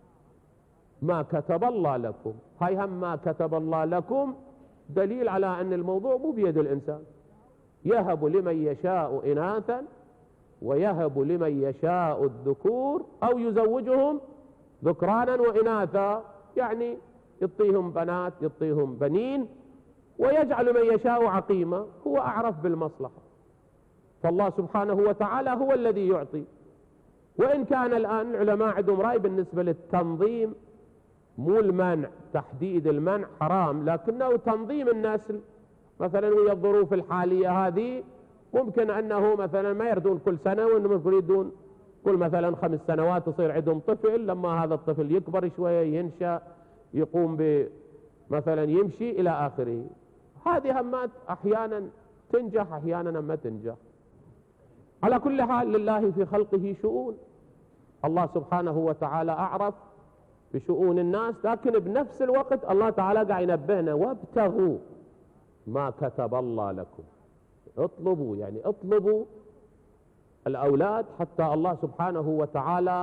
ما كتب الله لكم، هاي هم ما كتب الله لكم دليل على أن الموضوع مو بيد الإنسان. يهب لمن يشاء إناثا ويهب لمن يشاء الذكور أو يزوجهم ذكرانا وإناثا، يعني يعطيهم بنات يعطيهم بنين، ويجعل من يشاء عقيما، هو أعرف بالمصلحة. فالله سبحانه وتعالى هو الذي يعطي. وإن كان الآن العلماء عندهم رأي بالنسبة للتنظيم، مو المنع، تحديد المنع حرام، لكنه تنظيم النسل. مثلا ويا الظروف الحالية هذه ممكن أنه مثلا ما يردون كل سنة، وإنهم يريدون كل مثلا خمس سنوات يصير عندهم طفل، لما هذا الطفل يكبر شوية ينشأ يقوم بمثلا يمشي إلى آخره. هذه همات أحيانا تنجح أحيانا ما تنجح. على كل حال لله في خلقه شؤون، الله سبحانه وتعالى أعرف بشؤون الناس، لكن بنفس الوقت الله تعالى قاعد ينبهنا وابتغوا ما كتب الله لكم. اطلبوا، يعني اطلبوا الأولاد حتى الله سبحانه وتعالى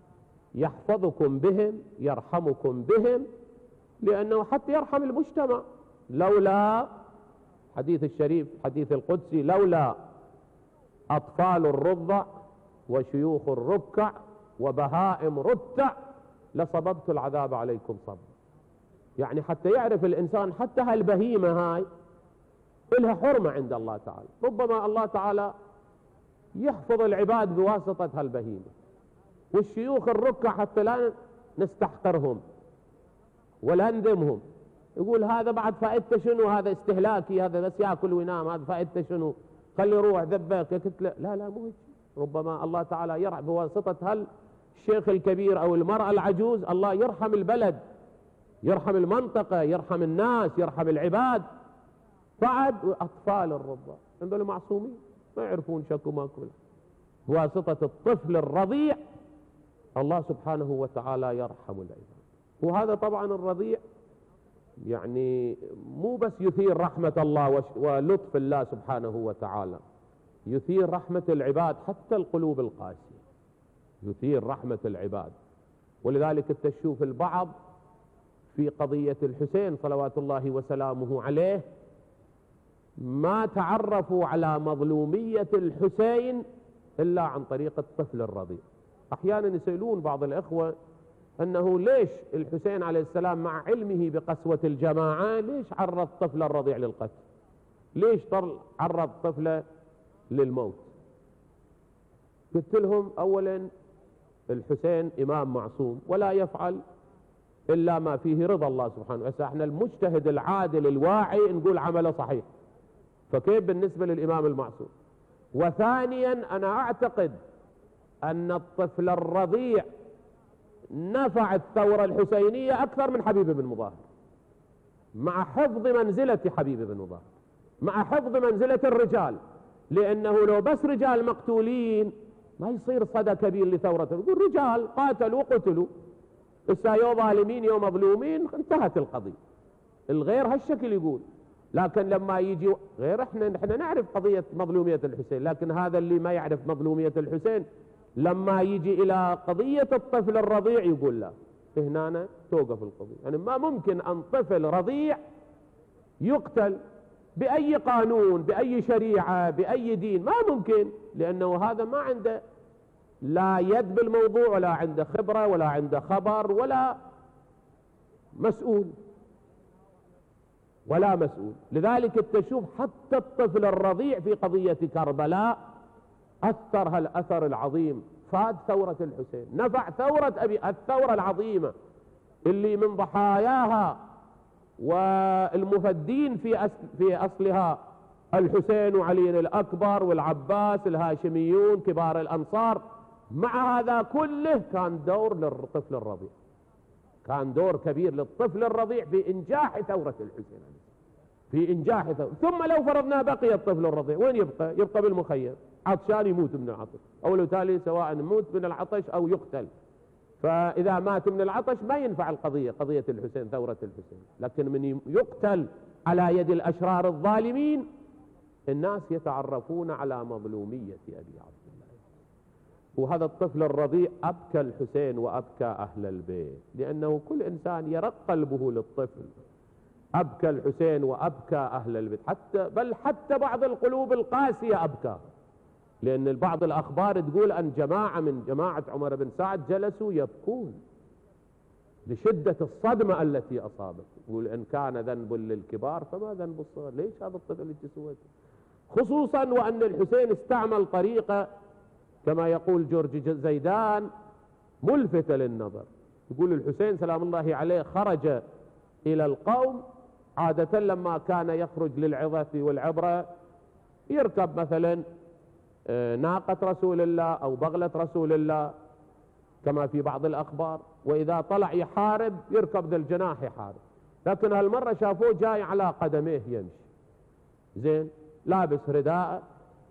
يحفظكم بهم، يرحمكم بهم، لأنه حتى يرحم المجتمع. لولا حديث الشريف حديث القدسي: لولا أطفال الرضع وشيوخ الركع وبهائم رتع لصببت العذاب عليكم صب. يعني حتى يعرف الإنسان حتى هالبهيمة هاي إلها حرمة عند الله تعالى. ربما الله تعالى يحفظ العباد بواسطة هالبهيمة. والشيوخ الركع حتى لا نستحقرهم ولا نذمهم، يقول هذا بعد فائدته شنو، هذا استهلاكي، هذا بس يأكل وينام، هذا فائدته شنو، خلي يروح ذبك كتلة. لا لا مو هيك. ربما الله تعالى يرحم بواسطة هالشيخ الكبير أو المرأة العجوز، الله يرحم البلد، يرحم المنطقة، يرحم الناس، يرحم العباد. بعد أطفال الرضع هذول معصومين ما يعرفون شكو ماكو، بواسطة الطفل الرضيع الله سبحانه وتعالى يرحم العباد. وهذا طبعا الرضيع يعني مو بس يثير رحمة الله ولطف الله سبحانه وتعالى، يثير رحمة العباد، حتى القلوب القاسية يثير رحمة العباد. ولذلك تشوف البعض في قضية الحسين صلوات الله وسلامه عليه ما تعرفوا على مظلومية الحسين إلا عن طريق الطفل الرضيع. أحيانا يسألون بعض الإخوة أنه ليش الحسين عليه السلام مع علمه بقسوة الجماعة ليش عرض طفل الرضيع للقتل، ليش عرض طفله للموت؟ قلت لهم أولا الحسين إمام معصوم ولا يفعل إلا ما فيه رضا الله سبحانه وتعالى. احنا المجتهد العادل الواعي نقول عمله صحيح، فكيف بالنسبة للإمام المعصوم؟ وثانيا أنا أعتقد أن الطفل الرضيع نفع الثورة الحسينية أكثر من حبيب بن مظاهر، مع حفظ منزلة حبيب بن مظاهر، مع حفظ منزلة الرجال، لأنه لو بس رجال مقتولين ما يصير صدى كبير لثورة. يقول رجال قاتلوا قتلوا، إسا يو ظالمين يو مظلومين انتهت القضية. الغير هالشكل يقول. لكن لما يجي غير احنا احنا نعرف قضية مظلومية الحسين، لكن هذا اللي ما يعرف مظلومية الحسين لما يجي إلى قضية الطفل الرضيع يقول لا، هنا توقف القضية. يعني ما ممكن أن طفل رضيع يقتل بأي قانون بأي شريعة بأي دين، ما ممكن، لأنه هذا ما عنده لا يد بالموضوع ولا عنده خبرة ولا عنده خبر ولا مسؤول ولا مسؤول. لذلك تشوف حتى الطفل الرضيع في قضية كربلاء أثر هالأثر العظيم، فاد ثورة الحسين، نفع ثورة أبي الثورة العظيمة اللي من ضحاياها والمفدين في أصل في أصلها الحسين وعلي الأكبر والعباس الهاشميون كبار الأنصار. مع هذا كله كان دور للطفل الرضيع، كان دور كبير للطفل الرضيع في إنجاح ثورة الحسين، في إنجاح ثورة. ثم لو فرضنا بقي الطفل الرضيع وين يبقى؟ يبقى بالمخيم عطشان يموت من العطش، أو لو تالي سواء يموت من العطش أو يقتل. فإذا مات من العطش ما ينفع القضية، قضية الحسين ثورة الحسين. لكن من يقتل على يد الأشرار الظالمين الناس يتعرفون على مظلومية أبي عبد الله. وهذا الطفل الرضيع أبكى الحسين وأبكى أهل البيت، لأنه كل إنسان يرق قلبه للطفل. أبكى الحسين وأبكى أهل البيت، حتى بل حتى بعض القلوب القاسية أبكى، لأن بعض الأخبار تقول أن جماعة من جماعة عمر بن سعد جلسوا يبكون لشدة الصدمة التي أصابت. يقول إن كان ذنب للكبار فما ذنب الصغار؟ ليش هذا الطفل اللي سويته؟ خصوصا وأن الحسين استعمل طريقة كما يقول جورج زيدان ملفتة للنظر. يقول الحسين سلام الله عليه خرج إلى القوم، عادة لما كان يخرج للعظة والعبرة يركب مثلا ناقة رسول الله أو بغلة رسول الله كما في بعض الأخبار، وإذا طلع يحارب يركب ذا الجناح يحارب. لكن هالمرة شافوه جاي على قدميه يمشي، زين، لابس رداء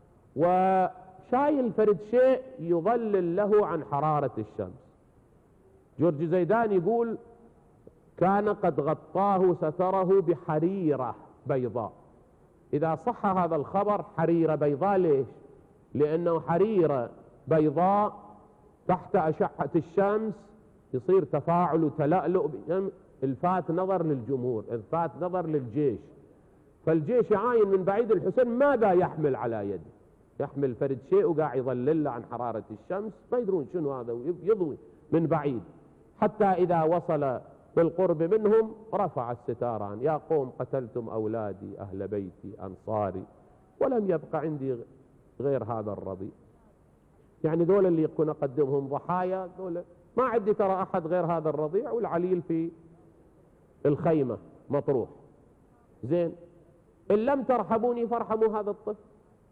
وشايل فرد شيء يظلل له عن حرارة الشمس. جورج زيدان يقول كان قد غطاه ستره بحريرة بيضاء. إذا صح هذا الخبر حريرة بيضاء، ليش؟ لأنه حريرة بيضاء تحت أشعة الشمس يصير تفاعل وتلألؤ، الفات نظر للجمهور، الفات نظر للجيش. فالجيش يعاين من بعيد الحسين ماذا يحمل على يده، يحمل فرد شيء وقاع يظلل عن حرارة الشمس، ما يدرون شنو هذا، يضوي من بعيد. حتى إذا وصل بالقرب منهم رفع الستاران، يا قوم قتلتم أولادي أهل بيتي أنصاري ولم يبقى عندي غير هذا الرضيع. يعني دول اللي يكون أقدمهم ضحايا، دول ما عندي ترى أحد غير هذا الرضيع، والعليل في الخيمة مطروح. زين، إن لم ترحموني فارحموا هذا الطفل،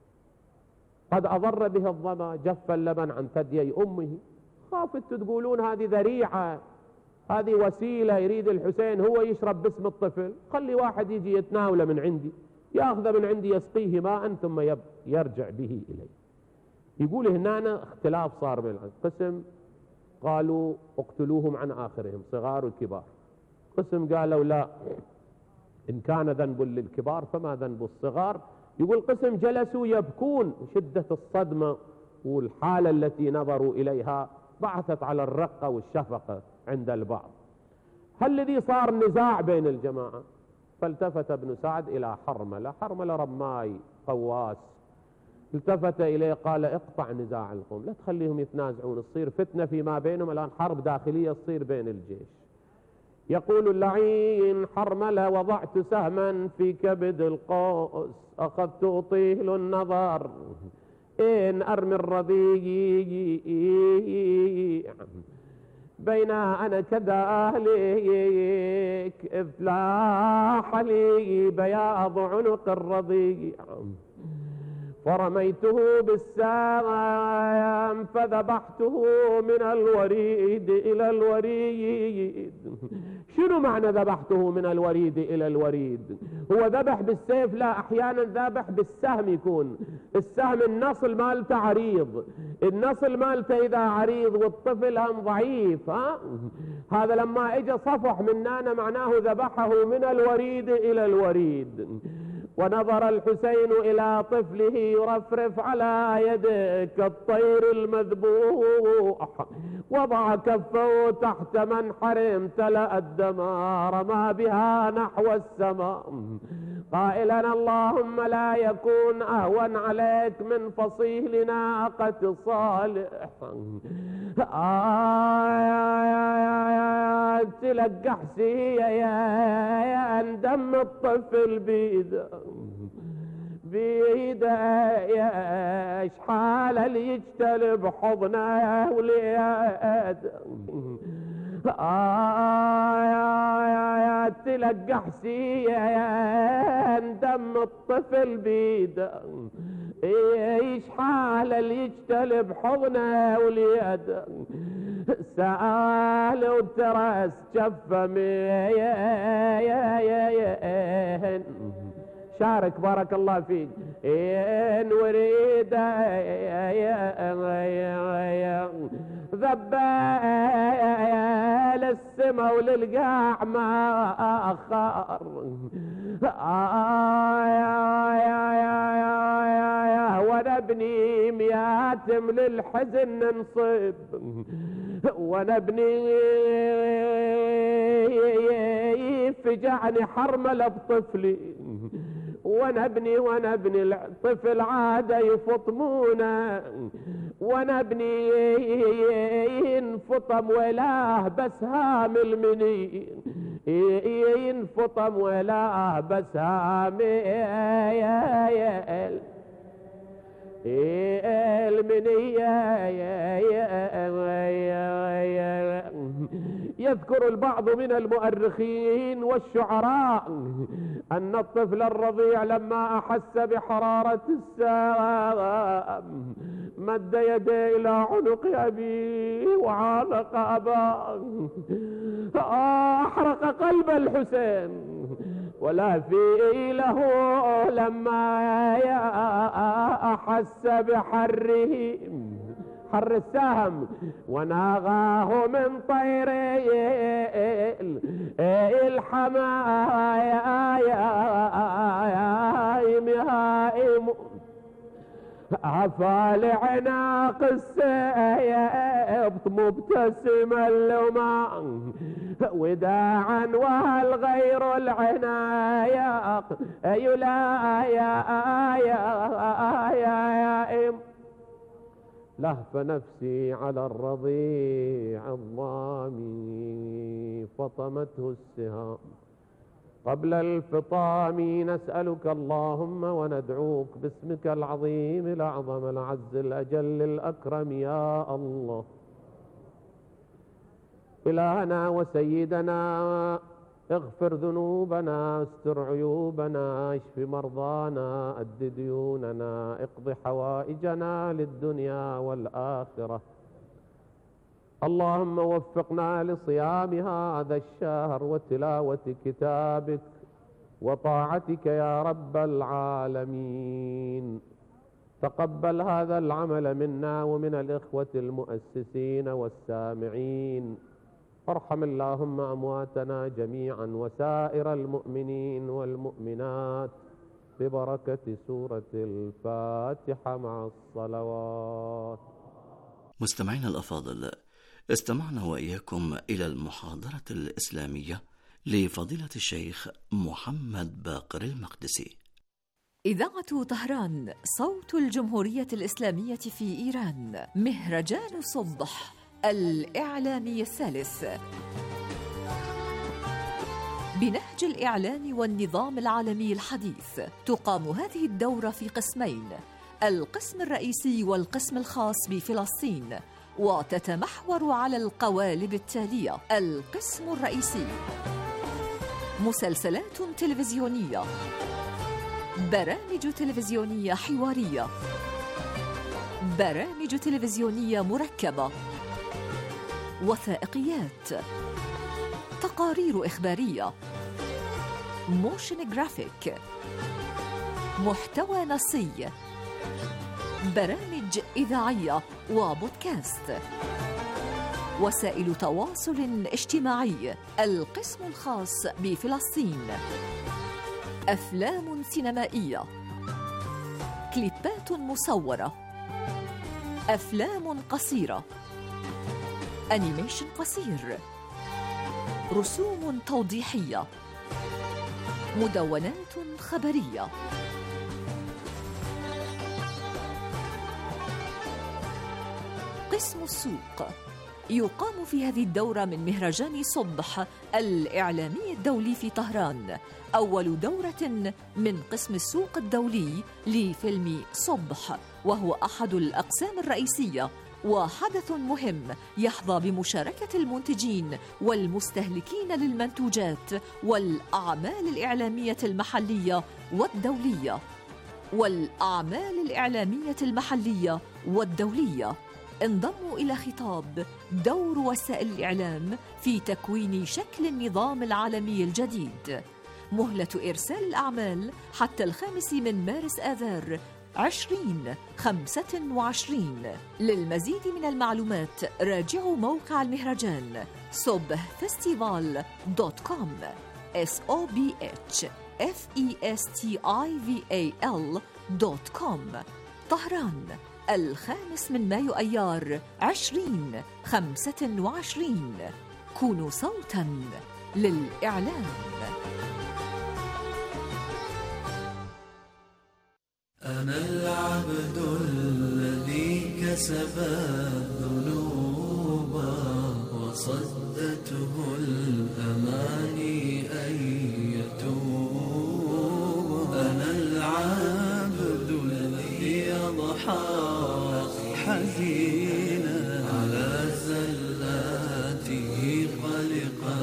قد أضر به الظما جف اللبن عن ثديي أمه. خافت تقولون هذه ذريعة، هذه وسيلة يريد الحسين هو يشرب باسم الطفل، خلي واحد يجي يتناوله من عندي، ياخذه من عندي يسقيه ماء ثم يرجع به إلي. يقول هنا اختلاف صار بين قسم قالوا اقتلوهم عن آخرهم صغار وكبار، قسم قالوا لا، إن كان ذنب للكبار فما ذنب الصغار. يقول قسم جلسوا يبكون، شدة الصدمة والحالة التي نظروا إليها بعثت على الرقة والشفقة عند البعض. هل الذي صار نزاع بين الجماعة؟ فالتفت ابن سعد إلى حرملة، حرملة رماي قواس، التفت إليه قال اقطع نزاع القوم، لا تخليهم يتنازعون، تصير فتنة فيما بينهم، الآن حرب داخلية تصير بين الجيش. يقول اللعين حرملة وضعت سهما في كبد القوس، أخذت أطيل النظر إن أرمي الرضيع، بين أنا كذا أهليك إذ لاح لي بياض عنق الرضيع، فرميته بالسام فذبحته من الوريد إلى الوريد. شنو معنى ذبحته من الوريد إلى الوريد؟ هو ذبح بالسيف؟ لا، أحيانا ذبح بالسهم، يكون السهم النصل مالته عريض، النصل مالته إذا عريض والطفل هم ضعيف، ها؟ هذا لما اجى صفح مننا معناه ذبحه من الوريد إلى الوريد. ونظر الحسين إلى طفله يرفرف على يده كالطير المذبوح، وضع كفه تحت منحر امتلأ الدمار، رمى بها نحو السماء قائلا اللهم لا يكون أهون عليك من فصيل ناقة صالح. آه تلقح سيا يا دم الطفل بيده بيده، شحال اللي يجتلب حضنه وليده. آه يا يا يا تلقح سيا يا دم الطفل بيده، يشحال اللي يجتلب حضنه واليد سأل وترس جفة مين شارك بارك الله فيك إن وريد ذبال السما وللقاع ما أخر وانا ابني مياتم للحزن نصب وانا ابني فجعني حرمل بطفلي وانا ابني وانا ابني الطفل عاده يفطمونه وانا ابني ينفطم ولاه بس هام المني ينفطم ولاه بس هام المنية يذكر البعض من المؤرخين والشعراء أن الطفل الرضيع لما أحس بحرارة السام مد يديه إلى عنق أبيه وعانق أباه أحرق قلب الحسين ولا في له لما أحس بحره حر السهم وناغاه من طير الحمايم عفا لعناق السيب مبتسما لما وداعا وهل غير العنايق يلايم لهف نفسي على الرضيع الضامي فطمته السهام قبل الفطام نسألك اللهم وندعوك باسمك العظيم الأعظم العز الأجل الأكرم يا الله إلهنا وسيدنا اغفر ذنوبنا استر عيوبنا اشف مرضانا أد ديوننا اقض حوائجنا للدنيا والآخرة اللهم وفقنا لصيام هذا الشهر وتلاوة كتابك وطاعتك يا رب العالمين تقبل هذا العمل منا ومن الإخوة المؤسسين والسامعين ارحم اللهم أمواتنا جميعا وسائر المؤمنين والمؤمنات ببركة سورة الفاتحة مع الصلوات. مستمعينا الأفاضل، استمعنا وإياكم إلى المحاضرة الإسلامية لفضيلة الشيخ محمد باقر المقدسي. إذاعة طهران صوت الجمهورية الإسلامية في إيران. مهرجان صبح الإعلامي الثالث بنهج الإعلام والنظام العالمي الحديث. تقام هذه الدورة في قسمين، القسم الرئيسي والقسم الخاص بفلسطين، وتتمحور على القوالب التالية: القسم الرئيسي مسلسلات تلفزيونية، برامج تلفزيونية حوارية، برامج تلفزيونية مركبة، وثائقيات، تقارير إخبارية، موشن جرافيك، محتوى نصي، برامج إذاعية وبودكاست، وسائل تواصل اجتماعي. القسم الخاص بفلسطين، أفلام سينمائية، كليبات مصورة، أفلام قصيرة، أنيميشن قصير، رسوم توضيحية، مدونات خبرية. قسم السوق يقام في هذه الدورة من مهرجان صبح الإعلامي الدولي في طهران، أول دورة من قسم السوق الدولي لفيلم صبح، وهو أحد الأقسام الرئيسية وحدث مهم يحظى بمشاركة المنتجين والمستهلكين للمنتوجات والأعمال الإعلامية المحلية والدولية. والأعمال الإعلامية المحلية والدولية. انضموا إلى خطاب دور وسائل الإعلام في تكوين شكل النظام العالمي الجديد. مهلة إرسال الأعمال حتى الخامس من مارس آذار عشرين خمسة وعشرين. للمزيد من المعلومات راجعوا موقع المهرجان صبح فيستيفال دوت كوم اس او بي اتش اف اي اس تي اي في اي ال دوت كوم. طهران، الخامس من مايو أيار عشرين خمسة وعشرين. كونوا صوتاً للإعلام. أنا العبد الذي كسب الذنوب وصدته الأماني أن يتوب. أنا العبد الذي يضحى حزينا على زلاته قلقا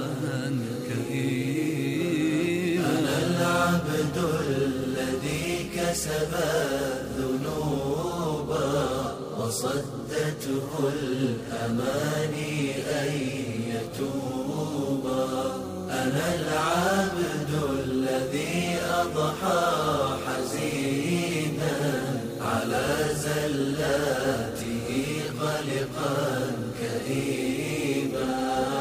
كئيبا. أنا العبد الذي كسب الذنوب وصدته الأماني أن يتوب. أنا العبد الذي أضحى حزينا على زلاته قلقا كئيبا.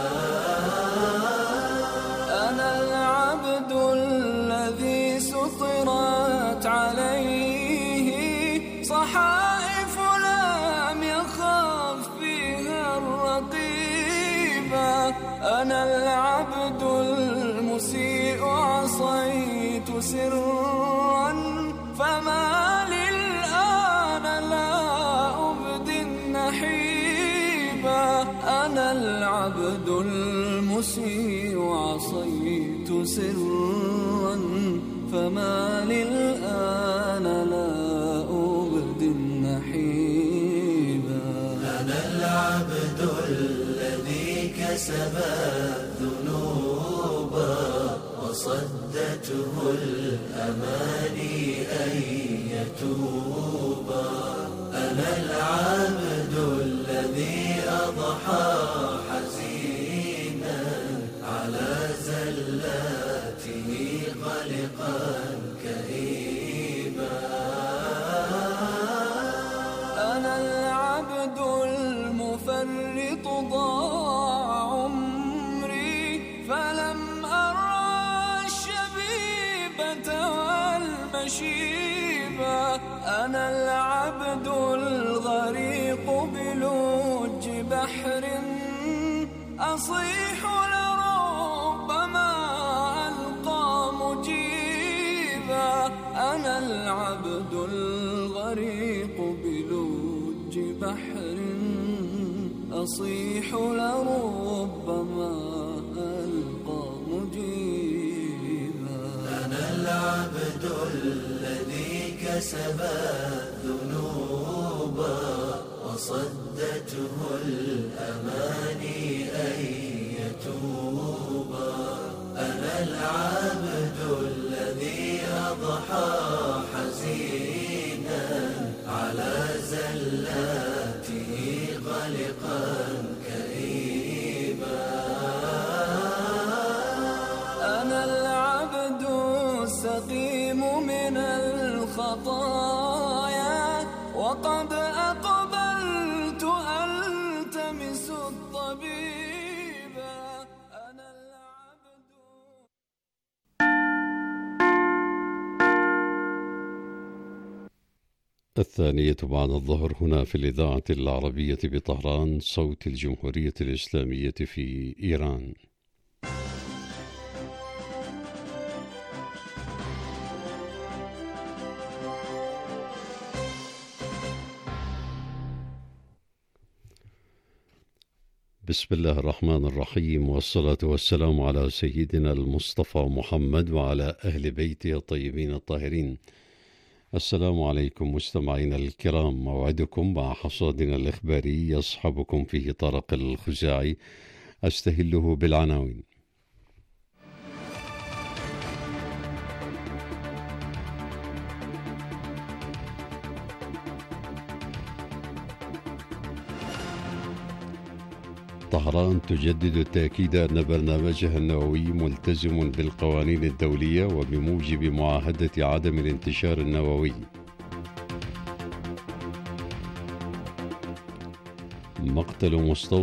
أنا العبد الذي سطرت عليه صحائف لم يخف فيها الرقيبة. أنا العبد المسيء عصيت سرا فما للآن لا أبدي النحيبة. أنا العبد المسيء عصيت سرا فما للآن لا أبدي النحيبا. أنا العبد الذي كسب الذنوب وصدته الأماني أن يتوب. أنا العبد الذي أضحى حزينا على زلاته قلقا كئيبا. أنا العبد المفرط ضاع عمري فلم أرى الشبيبة والمشيبة. أنا العبد الغريق بلوج بحر أصيح لربما ألقى مجيبا. أنا العبد الغريق بلوج بحر أصيح لربما ألقى مجيبا. أنا العبد الذي كسب الذنوب وصدته الأماني أن يتوب. أنا العبد الذي أضحى حزينا على زلاته قلقا كئيبا. أنا العبد السقيم من الخطايا وقد أقبلت ألتمس الطبيب. أنا العبد. الثانية بعد الظهر هنا في الإذاعة العربية بطهران، صوت الجمهورية الإسلامية في إيران. بسم الله الرحمن الرحيم، والصلاة والسلام على سيدنا المصطفى محمد وعلى أهل بيته الطيبين الطاهرين. السلام عليكم مستمعينا الكرام، موعدكم مع حصادنا الإخباري يصحبكم فيه طارق الخزاعي. أستهله بالعناوين. طهران تجدد التأكيد أن برنامجها النووي ملتزم بالقوانين الدولية وبموجب معاهدة عدم الانتشار النووي. مقتل مستوطن